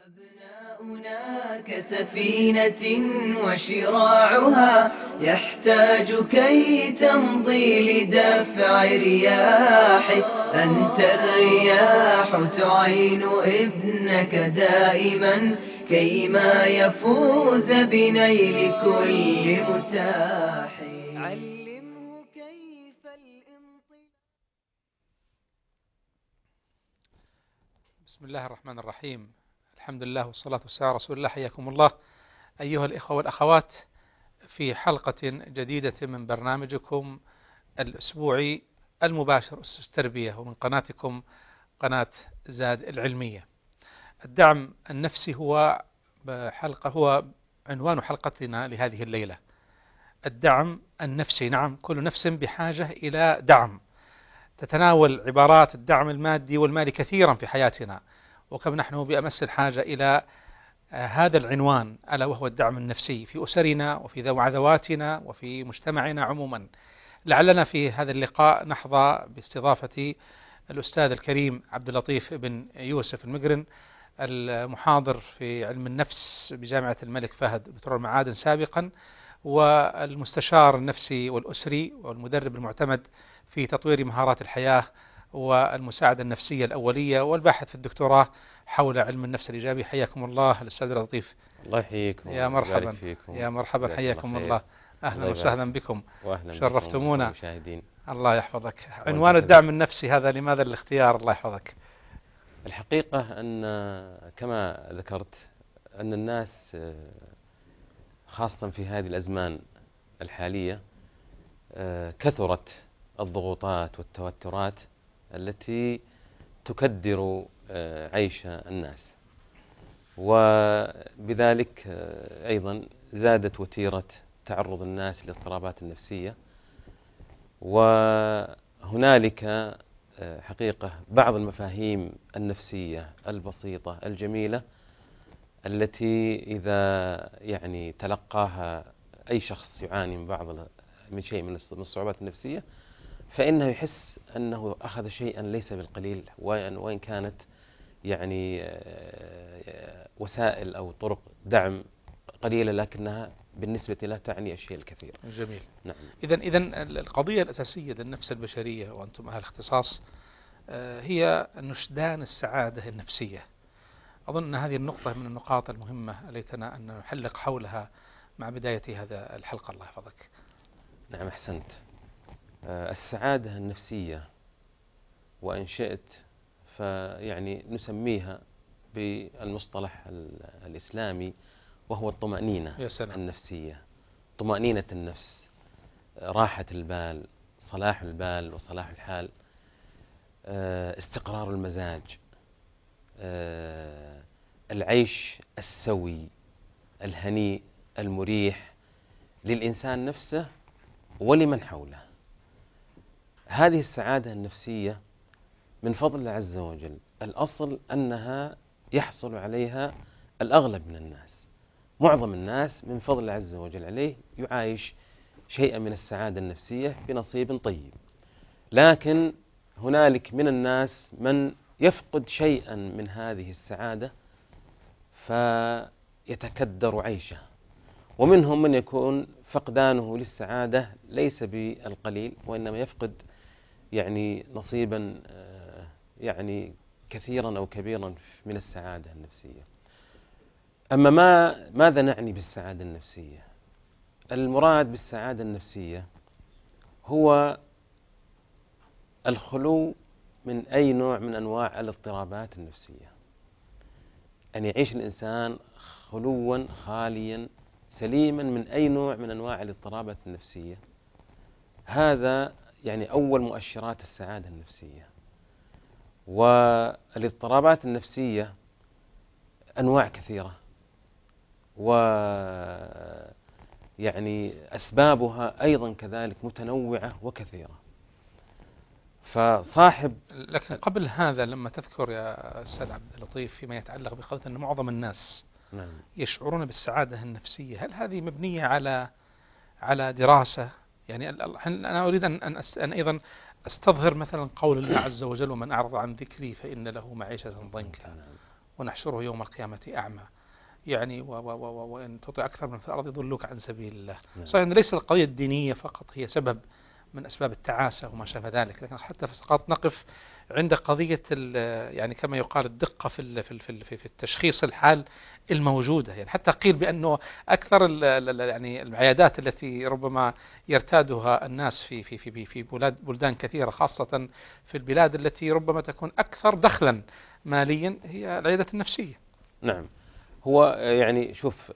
أبناؤنا كسفينة وشراعها يحتاج كي تمضي لدفع رياحه. أنت الرياح تعين ابنك دائما كيما يفوز بنيل كل متاح. علمه كيف الانطلاق. بسم الله الرحمن الرحيم. الحمد لله والصلاة والسلام على رسول الله. حياكم الله أيها الإخوة والأخوات في حلقة جديدة من برنامجكم الأسبوعي المباشر أسس تربية، ومن قناتكم قناة زاد العلمية. الدعم النفسي هو عنوان حلقتنا لهذه الليلة. الدعم النفسي، نعم، كل نفس بحاجة إلى دعم. تتناول عبارات الدعم المادي والمالي كثيرا في حياتنا، وكم نحن بأمس الحاجة إلى هذا العنوان، ألا وهو الدعم النفسي في أسرنا وفي ذواتنا وفي مجتمعنا عموما. لعلنا في هذا اللقاء نحظى باستضافة الأستاذ الكريم عبد اللطيف بن يوسف المقرن، المحاضر في علم النفس بجامعة الملك فهد بترول المعادن سابقا، والمستشار النفسي والأسري والمدرب المعتمد في تطوير مهارات الحياة والمساعدة النفسية الأولية، والباحث في الدكتوراه حول علم النفس الإيجابي. حياكم الله الأستاذ لطيف. الله يحييكم. يا مرحبا. يا مرحبا، حياكم الله. أهلا وسهلا بكم. شرفتمونا. الله يحفظك. عنوان الدعم النفسي هذا، لماذا الاختيار؟ الله يحفظك. الحقيقة أن كما ذكرت أن الناس خاصة في هذه الأزمان الحالية كثرت الضغوطات والتوترات التي تكدر عيش الناس، وبذلك أيضا زادت وتيرة تعرض الناس للاضطرابات النفسية. وهنالك حقيقة بعض المفاهيم النفسية البسيطة الجميلة التي إذا تلقاها أي شخص يعاني من شيء من الصعوبات النفسية فإنه يحس أنه أخذ شيئا ليس بالقليل، وإن كانت وسائل أو طرق دعم قليلة لكنها بالنسبة له تعني الشيء الكثير. جميل. نعم. إذن القضية الأساسية للنفس البشرية، وأنتم أهل اختصاص، هي نشدان السعادة النفسية. أظن أن هذه النقطة من النقاط المهمة ليتنا أن نحلق حولها مع بداية هذا الحلقة. الله يحفظك. نعم، أحسنت. السعادة النفسية، وإن شئت نسميها بالمصطلح الإسلامي وهو الطمأنينة النفسية، طمأنينة النفس، راحة البال، صلاح البال وصلاح الحال، استقرار المزاج، العيش السوي الهنيء المريح للإنسان نفسه ولمن حوله. هذه السعادة النفسية من فضل الله عز وجل، الأصل أنها يحصل عليها الأغلب من الناس. معظم الناس من فضل الله عز وجل عليه يعايش شيئا من السعادة النفسية بنصيب طيب، لكن هنالك من الناس من يفقد شيئا من هذه السعادة فيتكدر عيشه، ومنهم من يكون فقدانه للسعادة ليس بالقليل، وإنما يفقد نصيبا كثيرا أو كبيرا من السعادة النفسية. أما ماذا نعني بالسعادة النفسية؟ المراد بالسعادة النفسية هو الخلو من أي نوع من أنواع الاضطرابات النفسية، أن يعيش الإنسان خلوا خاليا سليما من أي نوع من أنواع الاضطرابات النفسية. هذا أول مؤشرات السعادة النفسية. والاضطرابات النفسية أنواع كثيرة، أسبابها أيضا كذلك متنوعة وكثيرة. لكن قبل هذا، لما تذكر يا أستاذ عبد اللطيف فيما يتعلق بقضية أن معظم الناس يشعرون بالسعادة النفسية، هل هذه مبنية على دراسة؟ أنا أريد أن أيضا أستظهر مثلا قول الله عز وجل: ومن أعرض عن ذكري فإن له معيشة ضنكا ونحشره يوم القيامة أعمى. يعني وإن تطع أكثر من في الأرض يضلوك عن سبيل الله. صحيح أن ليس القضية الدينية فقط هي سبب من أسباب التعاسة وما شابه ذلك، لكن حتى فقط نقف عند قضية يعني كما يقال الدقة في التشخيص الحال الموجودة. يعني حتى قيل بأنه أكثر يعني العيادات التي ربما يرتادها الناس في بلدان كثيرة، خاصة في البلاد التي ربما تكون أكثر دخلا ماليا، هي العيادات النفسية. نعم. هو يعني شوف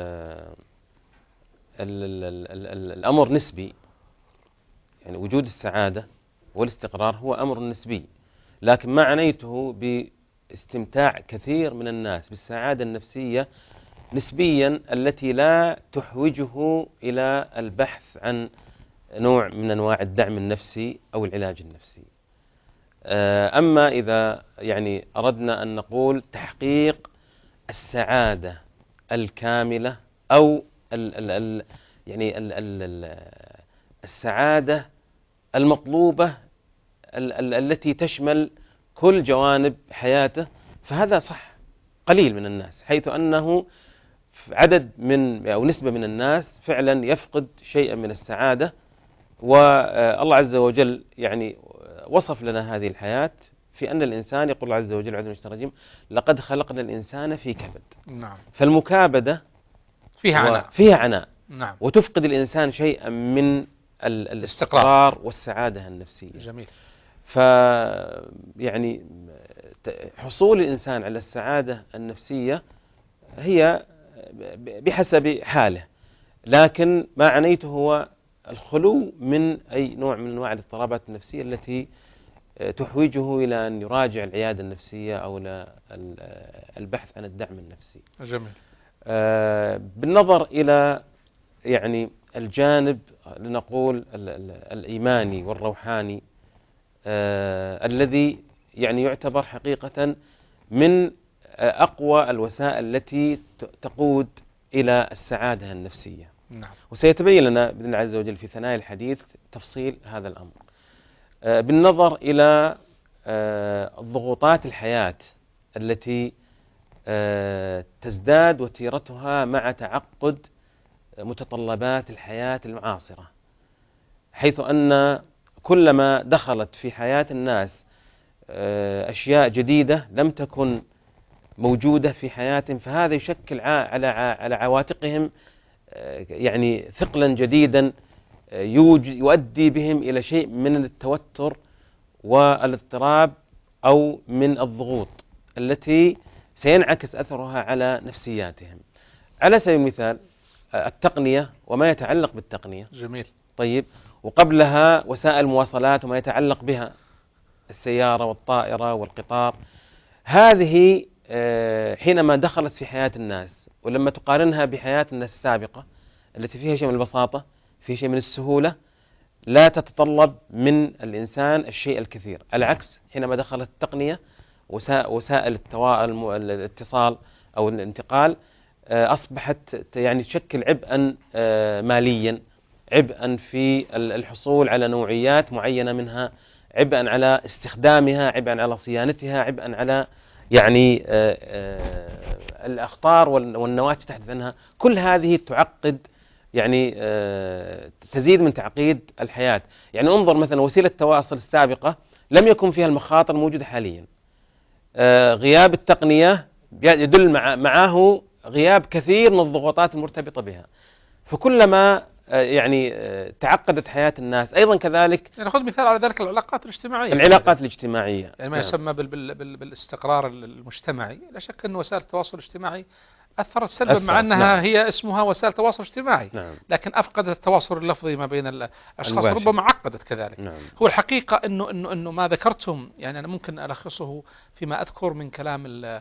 الأمر نسبي. يعني وجود السعادة والاستقرار هو أمر نسبي، لكن ما عنيته باستمتاع كثير من الناس بالسعادة النفسية نسبيا التي لا تحوجه إلى البحث عن نوع من أنواع الدعم النفسي أو العلاج النفسي. أما إذا يعني أردنا أن نقول تحقيق السعادة الكاملة أو السعادة المطلوبة التي تشمل كل جوانب حياته، فهذا صح قليل من الناس، حيث أنه عدد من أو نسبة من الناس فعلا يفقد شيئا من السعادة. والله عز وجل يعني وصف لنا هذه الحياة في أن الإنسان، يقول الله عز وجل عز وجل: لقد خلقنا الإنسان في كبد. نعم. فالمكابدة فيها عناء. نعم. وتفقد الإنسان شيئا من الاستقرار والسعادة النفسية. جميل. يعني حصول الإنسان على السعادة النفسية هي بحسب حاله، لكن ما عنيته هو الخلو من أي نوع من أنواع الاضطرابات النفسية التي تحوجه إلى أن يراجع العيادة النفسية أو البحث عن الدعم النفسي. جميل. بالنظر إلى يعني الجانب لنقول الإيماني والروحاني الذي يعني يعتبر حقيقة من أقوى الوسائل التي تقود إلى السعادة النفسية. نعم. وسيتبين لنا بإذن الله عز وجل في ثنايا الحديث تفصيل هذا الأمر. بالنظر إلى ضغوطات الحياة التي تزداد وتيرتها مع تعقد متطلبات الحياة المعاصرة، حيث أن كلما دخلت في حياة الناس أشياء جديدة لم تكن موجودة في حياتهم، فهذا يشكل على عواتقهم يعني ثقلا جديدا يؤدي بهم إلى شيء من التوتر والاضطراب أو من الضغوط التي سينعكس أثرها على نفسياتهم. على سبيل المثال التقنية وما يتعلق بالتقنية. جميل. طيب، وقبلها وسائل المواصلات وما يتعلق بها، السيارة والطائرة والقطار. هذه حينما دخلت في حياة الناس ولما تقارنها بحياة الناس السابقة التي فيها شيء من البساطة، فيها شيء من السهولة، لا تتطلب من الإنسان الشيء الكثير. العكس، حينما دخلت التقنية وسائل الاتصال أو الانتقال أصبحت يعني تشكل عبئا ماليا، عبئا في الحصول على نوعيات معينة منها، عبئا على استخدامها، عبئا على صيانتها، عبئا على يعني الأخطار والنواتج تحدث عنها. كل هذه تعقد يعني تزيد من تعقيد الحياة. يعني انظر مثلا وسيلة التواصل السابقة لم يكن فيها المخاطر الموجودة حاليا. غياب التقنية يدل معه غياب كثير من الضغوطات المرتبطة بها. فكلما يعني تعقدت حياة الناس أيضا كذلك. يعني خذ مثال على ذلك العلاقات الاجتماعية. العلاقات الاجتماعية يعني ما يسمى بالاستقرار المجتمعي. لا شك أن وسائل التواصل الاجتماعي أثرت سلبا، مع أنها نعم. هي اسمها وسائل تواصل اجتماعي. نعم. لكن أفقدت التواصل اللفظي ما بين الأشخاص، المباشر. ربما عقدت كذلك. نعم. هو الحقيقة أنه ما ذكرتم، يعني أنا ممكن ألخصه فيما أذكر من كلام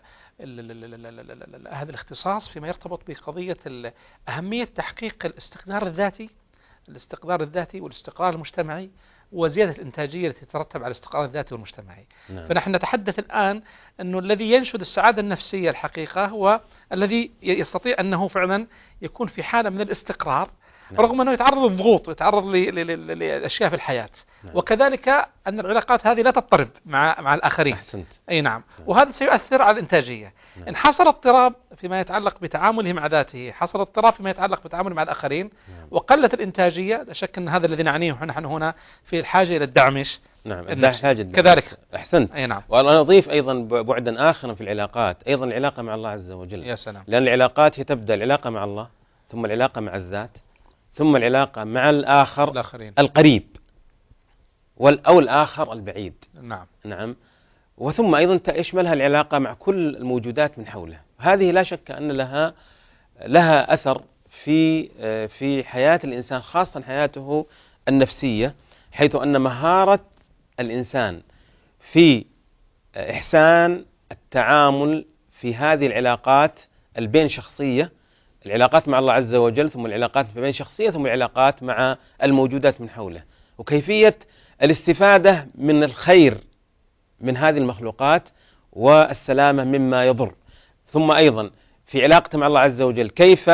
هذا الاختصاص فيما يرتبط بقضية أهمية تحقيق الاستقرار الذاتي والاستقرار المجتمعي وزيادة الإنتاجية التي تترتب على الاستقرار الذاتي والمجتمعي. نعم. فنحن نتحدث الآن أنه الذي ينشد السعادة النفسية الحقيقة هو الذي يستطيع أنه فعلا يكون في حالة من الاستقرار رغم أنه يتعرض للضغوط ويتعرض لأشياء في الحياة. وكذلك أن العلاقات هذه لا تضطرب مع الآخرين. أحسنت. أي نعم. وهذا سيؤثر على الإنتاجية. إن حصل اضطراب فيما يتعلق بتعامله مع ذاته، حصل اضطراب فيما يتعلق بتعامله مع الآخرين، وقلت الإنتاجية، لا شك أن هذا الذي نعنيه نحن هنا في الحاجة إلى الدعم. كذلك. أحسنت. أي نعم. وأنا أضيف أيضا بعدا آخر في العلاقات، أيضا العلاقة مع الله عز وجل. يا سلام. لأن العلاقات هي تبدأ العلاقة مع الله، ثم العلاقة مع الذات، ثم العلاقة مع الآخرين. القريب أو الآخر البعيد. نعم. وثم أيضا يشملها العلاقة مع كل الموجودات من حوله. هذه لا شك أن لها أثر في حياة الإنسان، خاصة حياته النفسية، حيث أن مهارة الإنسان في إحسان التعامل في هذه العلاقات البين شخصية، العلاقات مع الله عز وجل، ثم العلاقات بين شخصية، ثم العلاقات مع الموجودات من حوله، وكيفية الاستفادة من الخير من هذه المخلوقات والسلامة مما يضر. ثم أيضا في علاقته مع الله عز وجل كيف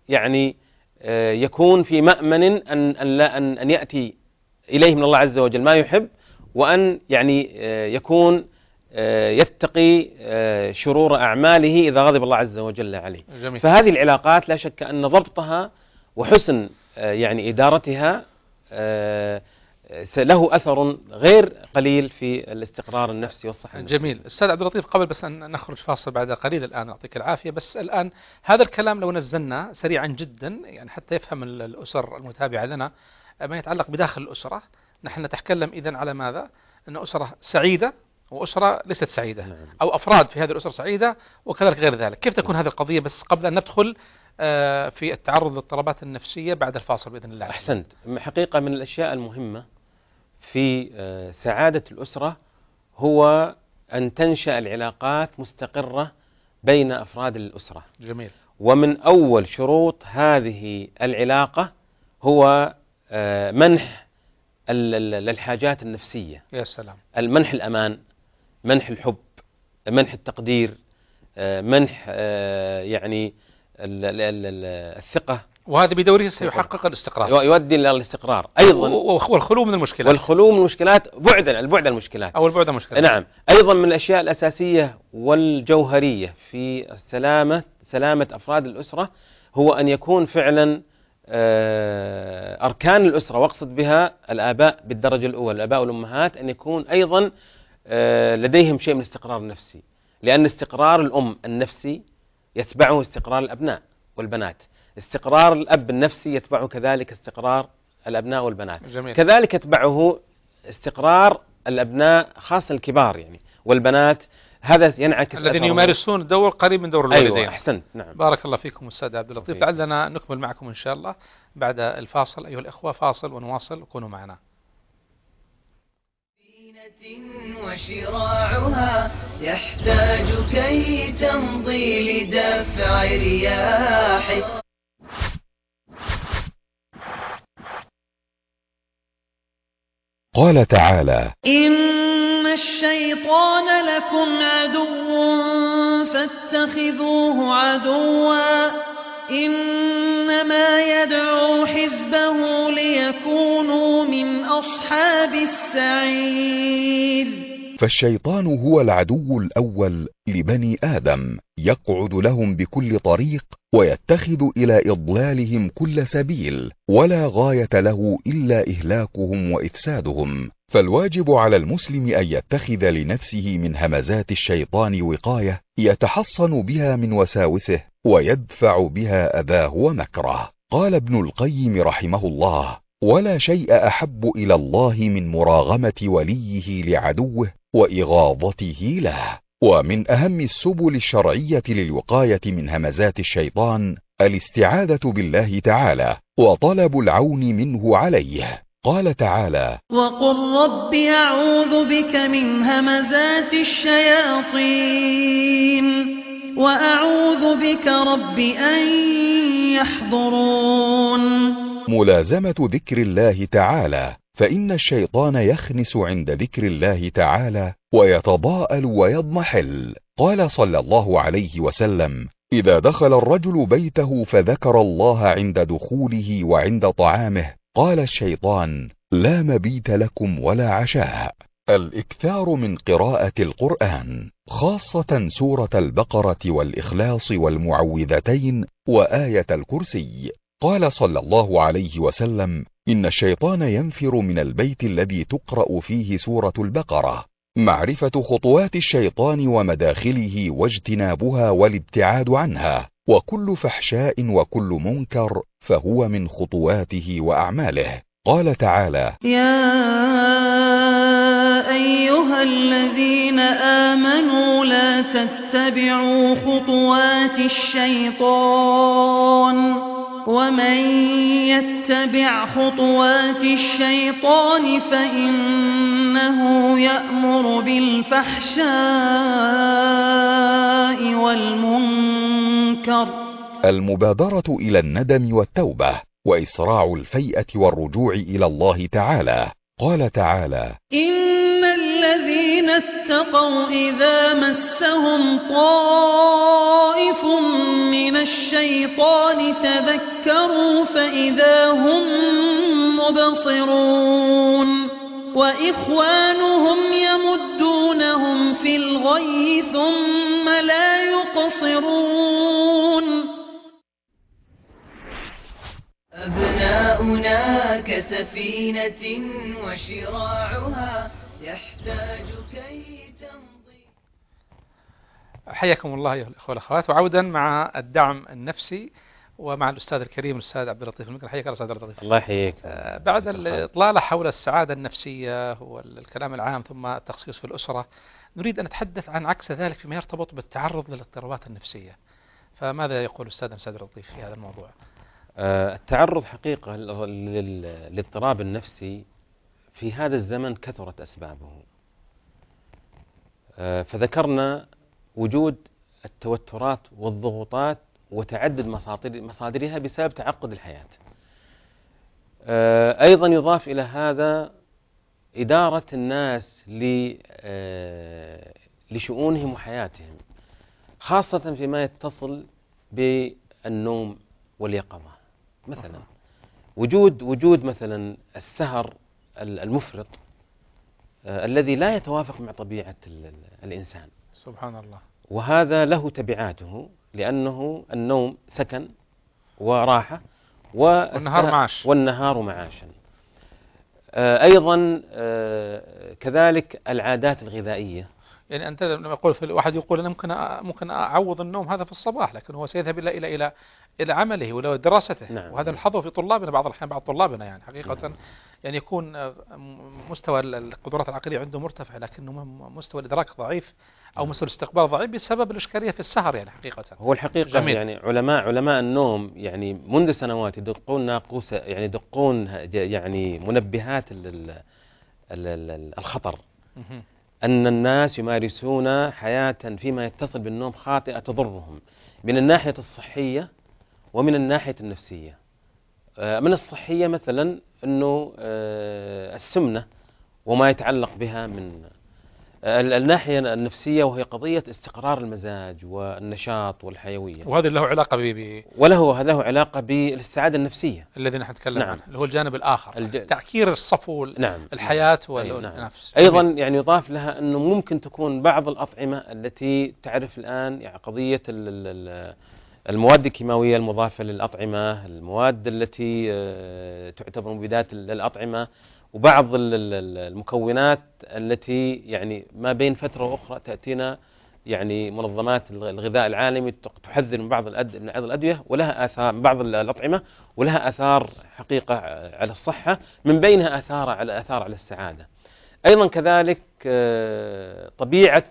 يكون في مأمن أن يأتي إليه من الله عز وجل ما يحب، وأن يكون يتقي شرور أعماله إذا غضب الله عز وجل عليه. جميل. فهذه العلاقات لا شك أن ضبطها وحسن إدارتها له أثر غير قليل في الاستقرار النفسي والصحة النفسية. جميل. أستاذ عبد اللطيف، قبل بس أن نخرج فاصل بعد قليل الآن، يعطيك العافية، بس الآن هذا الكلام لو نزلنا سريعا جدا حتى يفهم الأسر المتابعة لنا ما يتعلق بداخل الأسرة. نحن نتكلم إذن على ماذا؟ أن أسرة سعيدة وأسرة ليست سعيدة. نعم. أو أفراد في هذه الأسرة سعيدة وكذلك غير ذلك. كيف تكون هذه القضية؟ بس قبل أن ندخل في التعرض للاضطرابات النفسية بعد الفاصل بإذن الله. أحسنت. حقيقة من الأشياء المهمة في سعادة الأسرة هو أن تنشأ العلاقات مستقرة بين أفراد الأسرة. جميل. ومن أول شروط هذه العلاقة هو منح الحاجات النفسية. يا سلام. منح الأمان، منح الحب، منح التقدير، منح الثقة. وهذا بدوره سيحقق الاستقرار، يؤدي إلى الاستقرار أيضا، والخلو من المشكلات، البعد عن المشكلات. نعم. أيضا من الأشياء الأساسية والجوهرية في سلامة أفراد الأسرة هو أن يكون فعلا أركان الأسرة، واقصد بها الآباء بالدرجة الأولى، الآباء والأمهات، أن يكون أيضا لديهم شيء من الاستقرار النفسي، لأن استقرار الأم النفسي يتبعه استقرار الأبناء والبنات، استقرار الأب النفسي يتبعه كذلك استقرار الأبناء والبنات. جميل. كذلك يتبعه استقرار الأبناء خاصة الكبار والبنات، هذا ينعكس الذين يمارسون دور قريب من دور الوالدين. أيوة. أحسنت. نعم. بارك الله فيكم أستاذ عبد اللطيف. لعلنا نكمل معكم إن شاء الله بعد الفاصل. أيها الأخوة، فاصل ونواصل، كونوا معنا. وشراعها يحتاج كي تمضي لدفع رياح. قال تعالى: إن الشيطان لكم عدو فاتخذوه عدوا إنما يدعو حزبه ليكونوا من أصحاب السعير. فالشيطان هو العدو الأول لبني آدم، يقعد لهم بكل طريق ويتخذ إلى إضلالهم كل سبيل، ولا غاية له إلا إهلاكهم وإفسادهم. فالواجب على المسلم أن يتخذ لنفسه من همزات الشيطان وقاية يتحصن بها من وساوسه ويدفع بها أذاه ومكره. قال ابن القيم رحمه الله: ولا شيء أحب إلى الله من مراغمة وليه لعدوه وإغاظته له. ومن أهم السبل الشرعية للوقاية من همزات الشيطان الاستعاذة بالله تعالى وطلب العون منه عليه. قال تعالى: وقل رب أعوذ بك من همزات الشياطين وأعوذ بك رب أن يحضرون. ملازمة ذكر الله تعالى، فإن الشيطان يخنس عند ذكر الله تعالى ويتضاءل ويضمحل. قال صلى الله عليه وسلم: إذا دخل الرجل بيته فذكر الله عند دخوله وعند طعامه قال الشيطان: لا مبيت لكم ولا عشاء. الإكثار من قراءة القرآن، خاصة سورة البقرة والإخلاص والمعوذتين وآية الكرسي. قال صلى الله عليه وسلم: إن الشيطان ينفر من البيت الذي تقرأ فيه سورة البقرة. معرفة خطوات الشيطان ومداخله واجتنابها والابتعاد عنها، وكل فحشاء وكل منكر فهو من خطواته وأعماله. قال تعالى: يا أيها الذين آمنوا لا تتبعوا خطوات الشيطان ومن يتبع خطوات الشيطان فإنه يأمر بالفحشاء والمنكر. المبادرة إلى الندم والتوبة، وإسراع الفيئة والرجوع إلى الله تعالى. قال تعالى: إن الذين اتقوا إذا مسهم طائف من الشيطان تذكروا فإذا هم مبصرون وإخوانهم يمدونهم في الغي ثم لا يقصرون. أبناؤنا كسفينة وشراعها يحتاج كي تمضي. حياكم الله أيها الأخوة والأخوات، وعودا مع الدعم النفسي ومع الأستاذ الكريم الأستاذ عبد اللطيف المكري. حياك الله أستاذ عبد اللطيف. الله يحييك. بعد الإطلالة حول السعادة النفسية والكلام العام ثم التخصيص في الأسرة، نريد أن نتحدث عن عكس ذلك فيما يرتبط بالتعرض للاضطرابات النفسية. فماذا يقول أستاذ عبد اللطيف في هذا الموضوع؟ التعرض حقيقة للاضطراب النفسي في هذا الزمن كثرت أسبابه. فذكرنا وجود التوترات والضغوطات وتعدد مصادرها بسبب تعقد الحياة. أيضا يضاف إلى هذا إدارة الناس لشؤونهم وحياتهم، خاصة فيما يتصل بالنوم واليقظة. مثلا وجود مثلا السهر المفرط الذي لا يتوافق مع طبيعة الإنسان. سبحان الله. وهذا له تبعاته، لأنه النوم سكن وراحة والنهار معاشا. أيضا كذلك العادات الغذائية. يعني أنت لما يقول في الواحد يقول أنا ممكن أعوض النوم هذا في الصباح، لكن هو سيذهب إلى عمله وإلى دراسته. نعم. وهذا نلحظه في طلابنا بعض الأحيان، بعض طلابنا يعني حقيقة. نعم. يعني يكون مستوى القدرات العقلية عنده مرتفع، لكنه مستوى الإدراك ضعيف أو مستوى الاستقبال ضعيف بسبب الإشكالية في السهر. يعني حقيقة هو الحقيقة جميل. يعني علماء النوم يعني منذ سنوات يدقون ناقوس، يعني يدقون يعني منبهات الخطر. أن الناس يمارسون حياة فيما يتصل بالنوم خاطئة تضرهم من الناحية الصحية ومن الناحية النفسية. من الصحية مثلا أنه السمنة وما يتعلق بها من الناحية النفسية، وهي قضية استقرار المزاج والنشاط والحيوية. وهذا له علاقة له علاقة بالسعادة النفسية الذي نحن نتكلم نعم. عنه، اللي هو الجانب الآخر، تعكير الصفو نعم. الحياة والنفس. نعم. أيضا يعني يضاف لها أنه ممكن تكون بعض الأطعمة التي تعرف الآن يعني قضية المواد الكيماوية المضافة للأطعمة، المواد التي تعتبر مبيدات للأطعمة، وبعض المكونات التي يعني ما بين فترة وأخرى تأتينا يعني منظمات الغذاء العالمي تحذر من بعض الأدوية ولها آثار، بعض الأطعمة ولها آثار حقيقة على الصحة، من بينها آثار على السعادة. أيضا كذلك طبيعة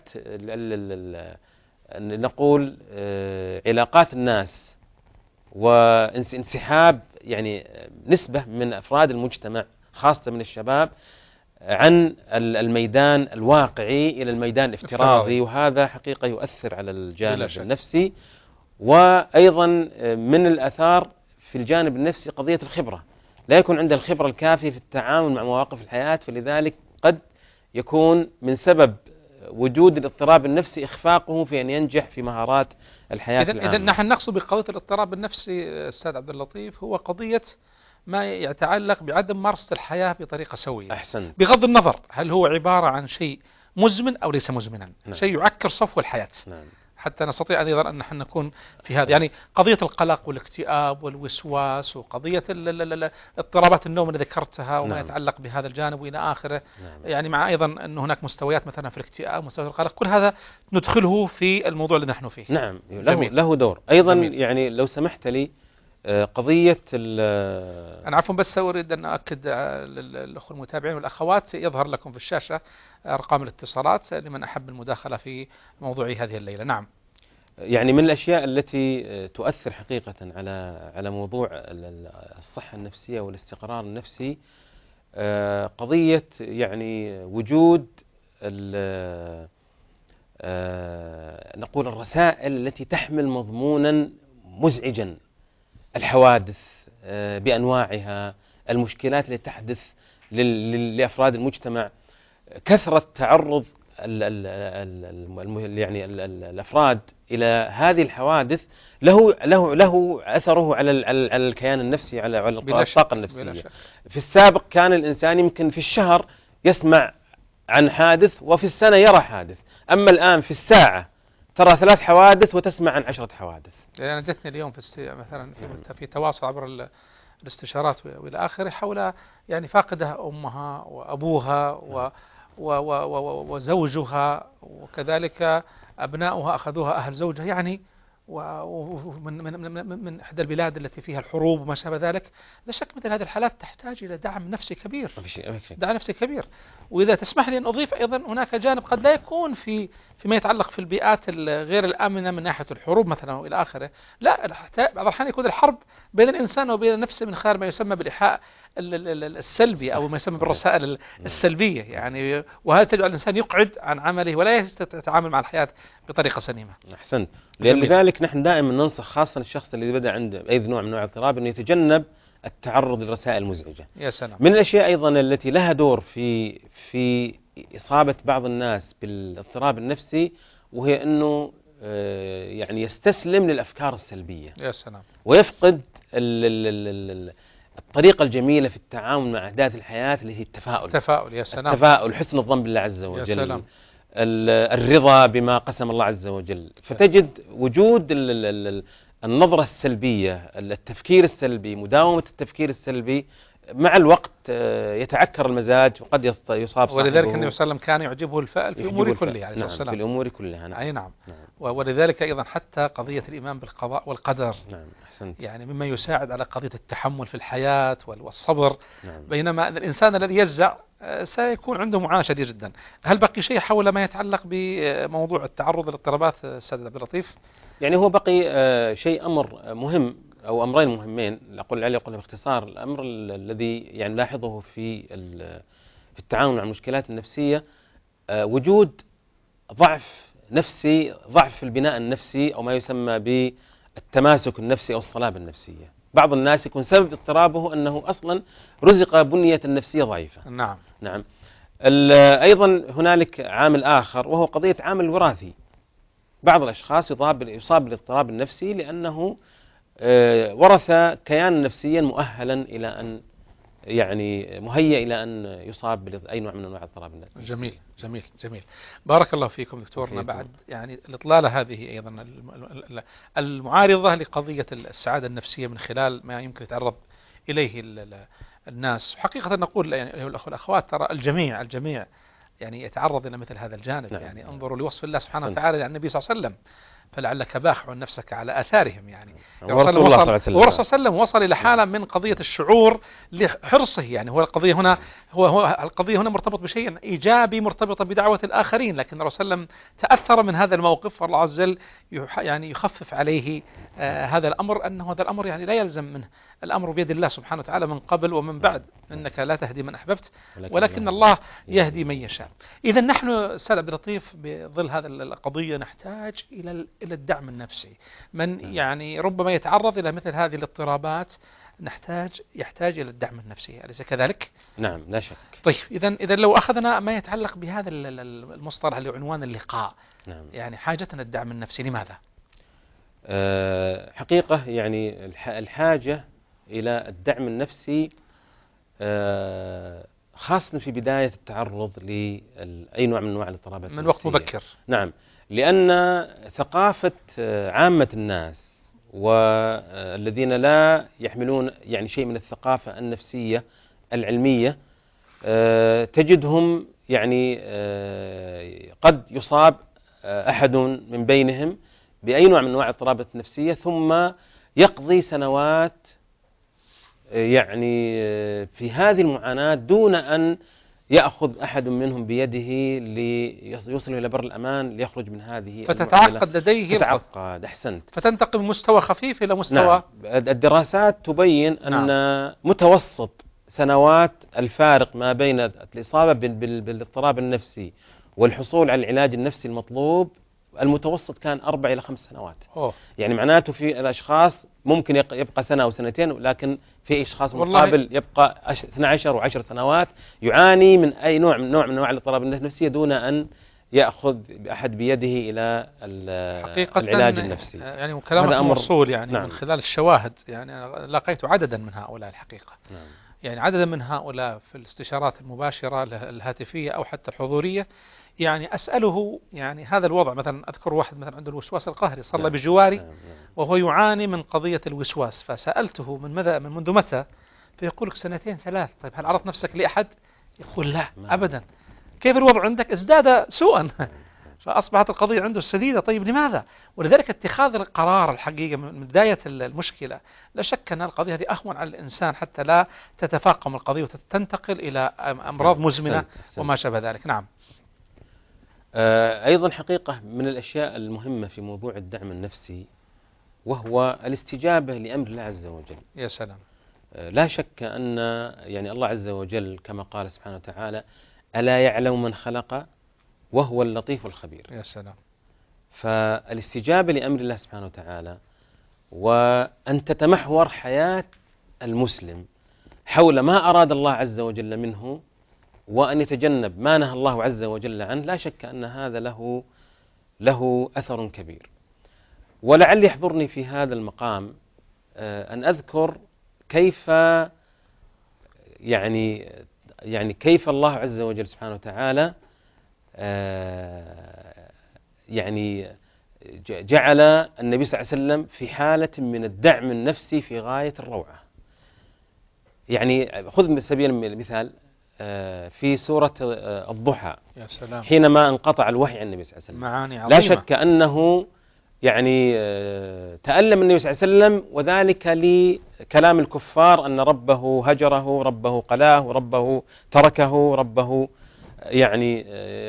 نقول علاقات الناس وانسحاب يعني نسبة من أفراد المجتمع خاصة من الشباب عن الميدان الواقعي إلى الميدان الافتراضي، وهذا حقيقة يؤثر على الجانب النفسي. وأيضا من الآثار في الجانب النفسي قضية الخبرة، لا يكون عنده الخبرة الكافية في التعامل مع مواقف الحياة، فلذلك قد يكون من سبب وجود الاضطراب النفسي إخفاقه في أن ينجح في مهارات الحياة إذا العامة. نحن نقصد بقضية الاضطراب النفسي أستاذ عبد اللطيف هو قضية ما يتعلق بعدم ممارسة الحياة بطريقة سوية. أحسن. بغض النظر هل هو عبارة عن شيء مزمن أو ليس مزمنا. نعم. شيء يعكر صفو الحياة. نعم. حتى نستطيع أيضا أن نحن نكون في هذا، يعني قضية القلق والاكتئاب والوسواس وقضية اضطرابات النوم اللي ذكرتها وما نعم. يتعلق بهذا الجانب وإلى آخره. نعم. يعني مع أيضا أن هناك مستويات مثلا في الاكتئاب ومستويات القلق، كل هذا ندخله في الموضوع اللي نحن فيه. نعم. جميل. له دور أيضا. جميل. يعني لو سمحت لي قضية أنا عفوا بس أريد أن أؤكد للأخوة المتابعين والأخوات يظهر لكم في الشاشة أرقام الاتصالات لمن أحب المداخلة في موضوع هذه الليلة. نعم. يعني من الأشياء التي تؤثر حقيقة على موضوع الصحة النفسية والاستقرار النفسي قضية يعني وجود نقول الرسائل التي تحمل مضمونا مزعجا، الحوادث بأنواعها، المشكلات التي تحدث لأفراد المجتمع، كثرة تعرض يعني الأفراد إلى هذه الحوادث له أثره على الكيان النفسي، على الطاقة النفسية. في السابق كان الإنسان يمكن في الشهر يسمع عن حادث وفي السنة يرى حادث، أما الآن في الساعة ترى 3 حوادث وتسمع عن 10 حوادث. يعني أنا جتني اليوم مثلا في تواصل عبر الاستشارات وإلى آخره حول يعني فاقدة أمها وأبوها وزوجها وكذلك أبناؤها أخذوها أهل زوجها، يعني من إحدى البلاد التي فيها الحروب وما شابه ذلك. لا شك مثل هذه الحالات تحتاج إلى دعم نفسي كبير. دعم نفسي كبير. وإذا تسمح لي أن أضيف أيضا هناك جانب قد لا يكون فيما يتعلق في البيئات الغير الآمنة من ناحية الحروب مثلا وإلى آخره. لا، بعض الأحيان يكون الحرب بين الإنسان وبين نفسه من خلال ما يسمى بالإيحاء السلبي أو ما يسمى بالرسائل السلبية، يعني وهذا تجعل الإنسان يقعد عن عمله ولا يتعامل مع الحياة بطريقة سليمة. أحسنت. لذلك نحن دائما ننصح خاصة الشخص اللي بدأ عنده أي نوع من أنواع الاضطراب أنه يتجنب التعرض للرسائل المزعجة. يا سلام. من الأشياء أيضا التي لها دور في إصابة بعض الناس بالاضطراب النفسي وهي أنه يعني يستسلم للأفكار السلبية. يا سلام. ويفقد الطريقة الجميلة في التعامل مع أحداث الحياة اللي هي التفاؤل. يا سلام. التفاؤل، حسن الظن بالله عز وجل. يا سلام. الرضا بما قسم الله عز وجل. فتجد وجود النظرة السلبية، التفكير السلبي، مداومة التفكير السلبي مع الوقت يتعكر المزاج وقد يصاب صاحبه. ولذلك النبي صلى الله عليه وسلم كان يعجبه الفأل في أمور كلها عليه الصلاة والسلام. في الأمور كلها. نعم. أي نعم. ولذلك أيضا حتى قضية الإيمان بالقضاء والقدر. نعم. أحسنت. يعني مما يساعد على قضية التحمل في الحياة والصبر. نعم. بينما الإنسان الذي يجزع سيكون عنده معاناة شديدة جدا. هل بقي شيء حول ما يتعلق بموضوع التعرض للاضطرابات أستاذ عبد اللطيف؟ يعني هو بقي شيء أمر مهم أو أمرين مهمين أقول باختصار. الأمر الذي يعني نلاحظه في التعامل مع المشكلات النفسية وجود ضعف نفسي، ضعف في البناء النفسي أو ما يسمى بالتماسك النفسي أو الصلابة النفسية. بعض الناس يكون سبب اضطرابه أنه أصلا رزق بنية النفسية ضعيفة. نعم. نعم. أيضا هنالك عامل آخر وهو قضية عامل وراثي. بعض الأشخاص يصاب بالاضطراب النفسي لأنه ورث كيانا نفسيا مؤهلا إلى أن يعني مهيئ إلى أن يصاب بأي نوع من أنواع الاضطراب النفسي. جميل جميل جميل. بارك الله فيكم دكتورنا. بعد يعني الإطلالة هذه أيضا المعارضة لقضية السعادة النفسية من خلال ما يمكن يتعرض إليه الناس. حقيقة نقول يعني الأخوة والأخوات ترى الجميع يعني يتعرض إلى مثل هذا الجانب. نعم. يعني انظروا لوصف الله سبحانه وتعالى عن النبي صلى الله عليه وسلم فلعلك باخع نفسك على آثارهم. يعني ورسول الله صلى الله عليه وسلم وصل إلى حالة من قضية الشعور لحرصه. يعني هو القضية هنا مرتبط بشيء إيجابي مرتبطة بدعوة الآخرين، لكن الرسول صلى الله عليه وسلم تأثر من هذا الموقف والله عز وجل يعني يخفف عليه هذا الأمر، أنه هذا الأمر يعني لا يلزم منه. الأمر بيد الله سبحانه وتعالى من قبل ومن بعد، إنك لا تهدي من أحببت ولكن الله يهدي من يشاء. إذا نحن أستاذ عبد اللطيف بظل هذا القضية نحتاج إلى الدعم النفسي. من يعني ربما يتعرض إلى مثل هذه الاضطرابات يحتاج إلى الدعم النفسي، أليس كذلك؟ نعم لا شك. طيب إذا لو أخذنا ما يتعلق بهذا المصطلح لعنوان اللقاء، نعم. يعني حاجتنا الدعم النفسي لماذا؟ حقيقة يعني الحاجة إلى الدعم النفسي خاصة في بداية التعرض لأي نوع من أنواع الاضطرابات من وقت مبكر. نعم، لأن ثقافة عامة الناس والذين لا يحملون يعني شيء من الثقافة النفسية العلمية تجدهم يعني قد يصاب أحد من بينهم بأي نوع من أنواع الاضطرابات النفسية ثم يقضي سنوات يعني في هذه المعاناة دون أن يأخذ أحد منهم بيده ليصله إلى بر الأمان ليخرج من هذه فتتعقد لديه تتعقد. أحسنت. فتنتقل من مستوى خفيف إلى مستوى. نعم. الدراسات تبين أن متوسط سنوات الفارق ما بين الإصابة بالاضطراب النفسي والحصول على العلاج النفسي المطلوب المتوسط كان 4 إلى 5 سنوات. يعني معناته في الأشخاص ممكن يبقى سنة أو سنتين، لكن في أشخاص مقابل يبقى 12 و10 سنوات يعاني من أي نوع من أنواع الاضطراب النفسي دون أن يأخذ أحد بيده إلى العلاج النفسي. يعني كلامك موصول يعني. نعم. من خلال الشواهد يعني أنا لقيت عددا من هؤلاء الحقيقة. نعم. يعني عددا من هؤلاء في الاستشارات المباشرة الهاتفية أو حتى الحضورية، يعني أسأله يعني هذا الوضع. مثلا أذكر واحد مثلا عنده الوسواس القهري صلى بجواري وهو يعاني من قضية الوسواس، فسألته منذ متى؟ فيقول لك 2 3. طيب هل عرضت نفسك لأحد؟ يقول لا أبدا. كيف الوضع عندك؟ ازداد سوءا. فأصبحت القضية عنده سديدة. طيب لماذا؟ ولذلك اتخاذ القرار الحقيقة من بداية المشكلة، لا شك أن القضية هذه أهون على الإنسان حتى لا تتفاقم القضية وتنتقل إلى أمراض مزمنة وما شابه ذلك. نعم. أيضا حقيقة من الأشياء المهمة في موضوع الدعم النفسي وهو الاستجابة لأمر الله عز وجل. يا سلام. لا شك أن يعني الله عز وجل كما قال سبحانه وتعالى ألا يعلم من خلق وهو اللطيف الخبير. يا سلام. فالاستجابة لأمر الله سبحانه وتعالى وأن تتمحور حياة المسلم حول ما أراد الله عز وجل منه وأن يتجنب ما نهى الله عز وجل عنه، لا شك أن هذا له أثر كبير. ولعل يحضرني في هذا المقام أن أذكر كيف يعني كيف الله عز وجل سبحانه وتعالى يعني جعل النبي صلى الله عليه وسلم في حالة من الدعم النفسي في غاية الروعة. يعني خذ سبيل المثال في سورة الضحى. يا سلام. حينما انقطع الوحي عن النبي صلى الله عليه وسلم، معاني عظيمة. لا شك أنه يعني تألم النبي صلى الله عليه وسلم، وذلك لكلام الكفار أن ربه هجره، ربه قلاه، ربه تركه، ربه يعني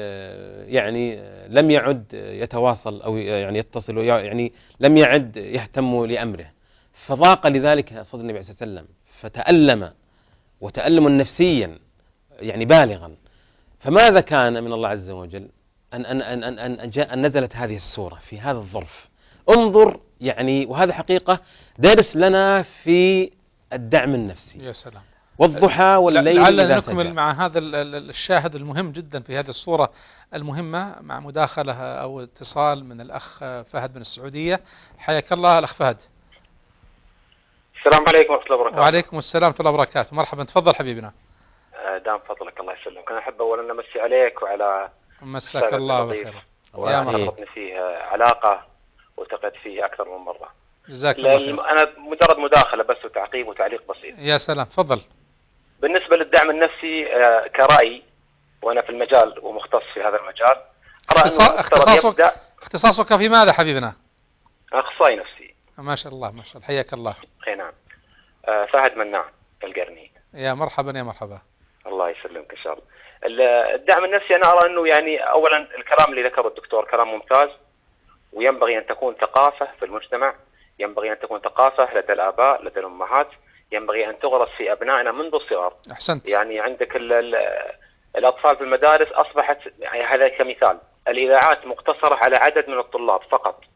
لم يعد يتواصل أو يعني يتصل، يعني لم يعد يهتم لأمره، فضاق لذلك صدر النبي صلى الله عليه وسلم، فتألم وتألم نفسيا يعني بالغا. فماذا كان من الله عز وجل أن نزلت هذه السورة في هذا الظرف؟ انظر يعني، وهذا حقيقة درس لنا في الدعم النفسي. يا سلام. والضحى والليل إذا سجى. لعلنا نكمل مع هذا الشاهد المهم جدا في هذه الصورة المهمة مع مداخلة أو اتصال من الأخ فهد من السعودية. حياك الله الأخ فهد. السلام عليكم ورحمة الله وبركاته. وعليكم السلام ورحمة الله وبركاته. مرحبا، تفضل حبيبنا. دام فضلك الله يسلمك. أنا أحب أولا أمسي عليك وعلى مساك الله بخير. وربطني فيه علاقة والتقيت فيه أكثر من مرة. جزاك الله خير. أنا مجرد مداخلة بس وتعقيب وتعليق بسيط. يا سلام، تفضل. بالنسبة للدعم النفسي كرأي، وأنا في المجال ومختص في هذا المجال، أرى اختصاصك في ماذا حبيبنا؟ أخصائي نفسي. ما شاء الله ما شاء الله، حياك الله. أي نعم. فهد مناع القرني. يا مرحبا يا مرحبا. الله يسلمك إن شاء الله. الدعم النفسي أنا أرى أنه يعني أولا الكلام اللي ذكره الدكتور كلام ممتاز، وينبغي أن تكون ثقافة في المجتمع، ينبغي أن تكون ثقافة لدى الآباء لدى الأمهات، ينبغي أن تغرس في أبنائنا منذ الصغر. أحسنت. يعني عندك الأطفال في المدارس أصبحت، يعني هذا كمثال، الإذاعات مقتصرة على عدد من الطلاب فقط،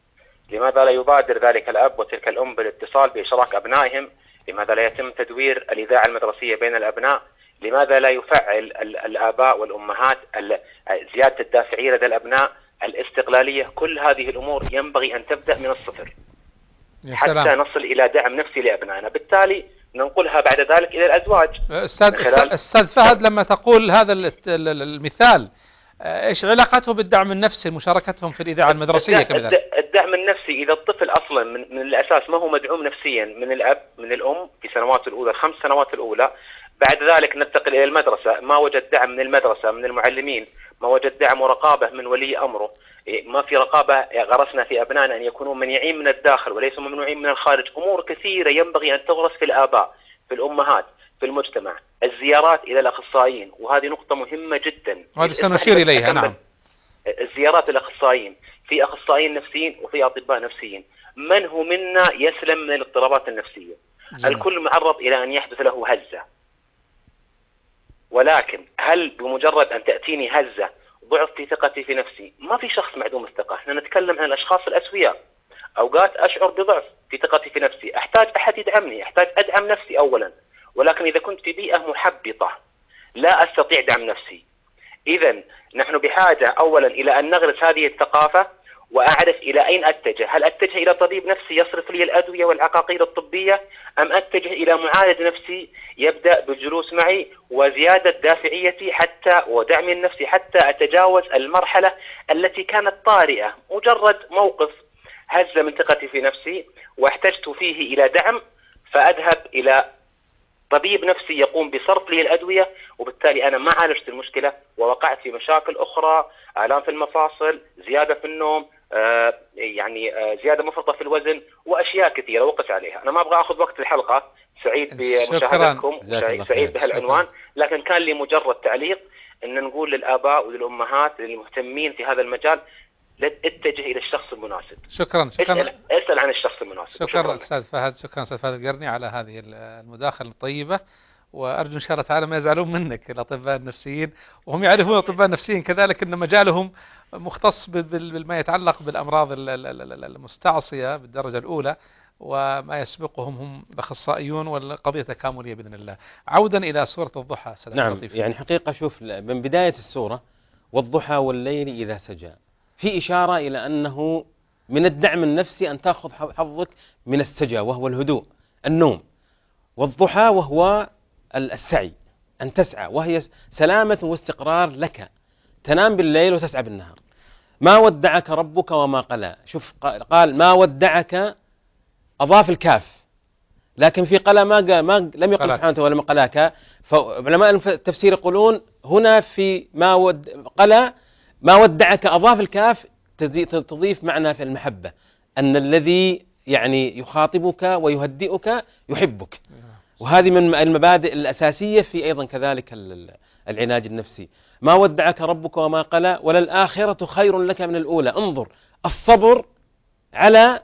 لماذا لا يبادر ذلك الأب وتلك الأم بالاتصال بإشراك أبنائهم؟ لماذا لا يتم تدوير الإذاعة المدرسية بين الأبناء؟ لماذا لا يفعل الآباء والأمهات زيادة الدافعية لدى الأبناء، الاستقلالية؟ كل هذه الأمور ينبغي أن تبدأ من الصفر حتى نصل إلى دعم نفسي لأبنائنا، بالتالي ننقلها بعد ذلك إلى الأزواج. أستاذ فهد، لما تقول هذا المثال، إيش علاقته بالدعم النفسي مشاركتهم في الإذاعة المدرسية كذلك؟ الدعم النفسي إذا الطفل أصلا من الأساس ما هو مدعوم نفسيا من الأب من الأم في سنوات الأولى 5 سنوات الأولى، بعد ذلك ننتقل إلى المدرسة، ما وجد دعم من المدرسة من المعلمين، ما وجد دعم ورقابة من ولي أمره، ما في رقابة، غرسنا في أبنائنا أن يكونوا منيعين من الداخل وليسوا ممنوعين من الخارج. أمور كثيرة ينبغي أن تغرس في الآباء في الأمهات في المجتمع. الزيارات إلى الأخصائيين، وهذه نقطة مهمة جدا وهذا سنشير إليها. نعم، الزيارات إلى الأخصائيين، في أخصائيين نفسيين وفي أطباء نفسيين. من هو منا يسلم من الاضطرابات النفسية؟ الكل معرض إلى أن يحدث له هزة، ولكن هل بمجرد أن تأتيني هزة ضعف في ثقتي في نفسي؟ ما في شخص معدوم الثقة، احنا نتكلم عن الأشخاص الأسوياء. أوقات أشعر بضعف في ثقتي في نفسي، أحتاج أحد يدعمني، أحتاج أدعم نفسي أولا. ولكن إذا كنت في بيئة محبطة لا أستطيع دعم نفسي، إذن نحن بحاجة أولا إلى أن نغرس هذه الثقافة وأعرف إلى أين أتجه. هل أتجه إلى طبيب نفسي يصرف لي الأدوية والعقاقير الطبية، أم أتجه إلى معالج نفسي يبدأ بالجلوس معي وزيادة دافعيتي حتى ودعمي النفسي حتى أتجاوز المرحلة التي كانت طارئة، مجرد موقف هز من ثقتي في نفسي واحتجت فيه إلى دعم، فأذهب إلى طبيب نفسي يقوم بصرف لي الأدوية، وبالتالي أنا ما عالجت المشكلة ووقعت في مشاكل أخرى، آلام في المفاصل، زيادة في النوم، زيادة مفرطة في الوزن، وأشياء كثيرة وقف عليها. أنا ما أبغى أخذ وقت الحلقة، سعيد بمشاهدتكم، سعيد بهالعنوان، لكن كان لي مجرد تعليق أن نقول للآباء وللأمهات المهتمين في هذا المجال اتجه إلى الشخص المناسب. شكرا. اسأل عن الشخص المناسب. شكرا أستاذ فهد، شكرا أستاذ فهد القرني على هذه المداخلة الطيبة، وأرجو إن شاء الله تعالى ما يزعلون منك الأطباء النفسيين، وهم يعرفون الأطباء النفسيين كذلك أن مجالهم مختص بما يتعلق بالأمراض المستعصية بالدرجة الأولى، وما يسبقهم هم الأخصائيون والقضية تكاملية بإذن الله. عودا إلى سورة الضحى. نعم، يعني حقيقة شوف من بداية السورة والضحى والليل إذا سجى، في إشارة إلى أنه من الدعم النفسي أن تأخذ حظك من السجى وهو الهدوء النوم، والضحى وهو السعي، أن تسعى وهي سلامة واستقرار لك، تنام بالليل وتسعى بالنهار. ما ودعك ربك وما قلى. شوف قال ما ودعك، أضاف الكاف، لكن في قلى ما لم يقل سبحانه وتعالى ما قلاك. فعلماء التفسير يقولون هنا في قلى ما ودعك أضاف الكاف تضيف معنى في المحبة، أن الذي يعني يخاطبك ويهدئك يحبك، وهذه من المبادئ الأساسية في أيضا كذلك العناج النفسي. ما ودعك ربك وما قلى وللآخرة خير لك من الأولى. انظر الصبر على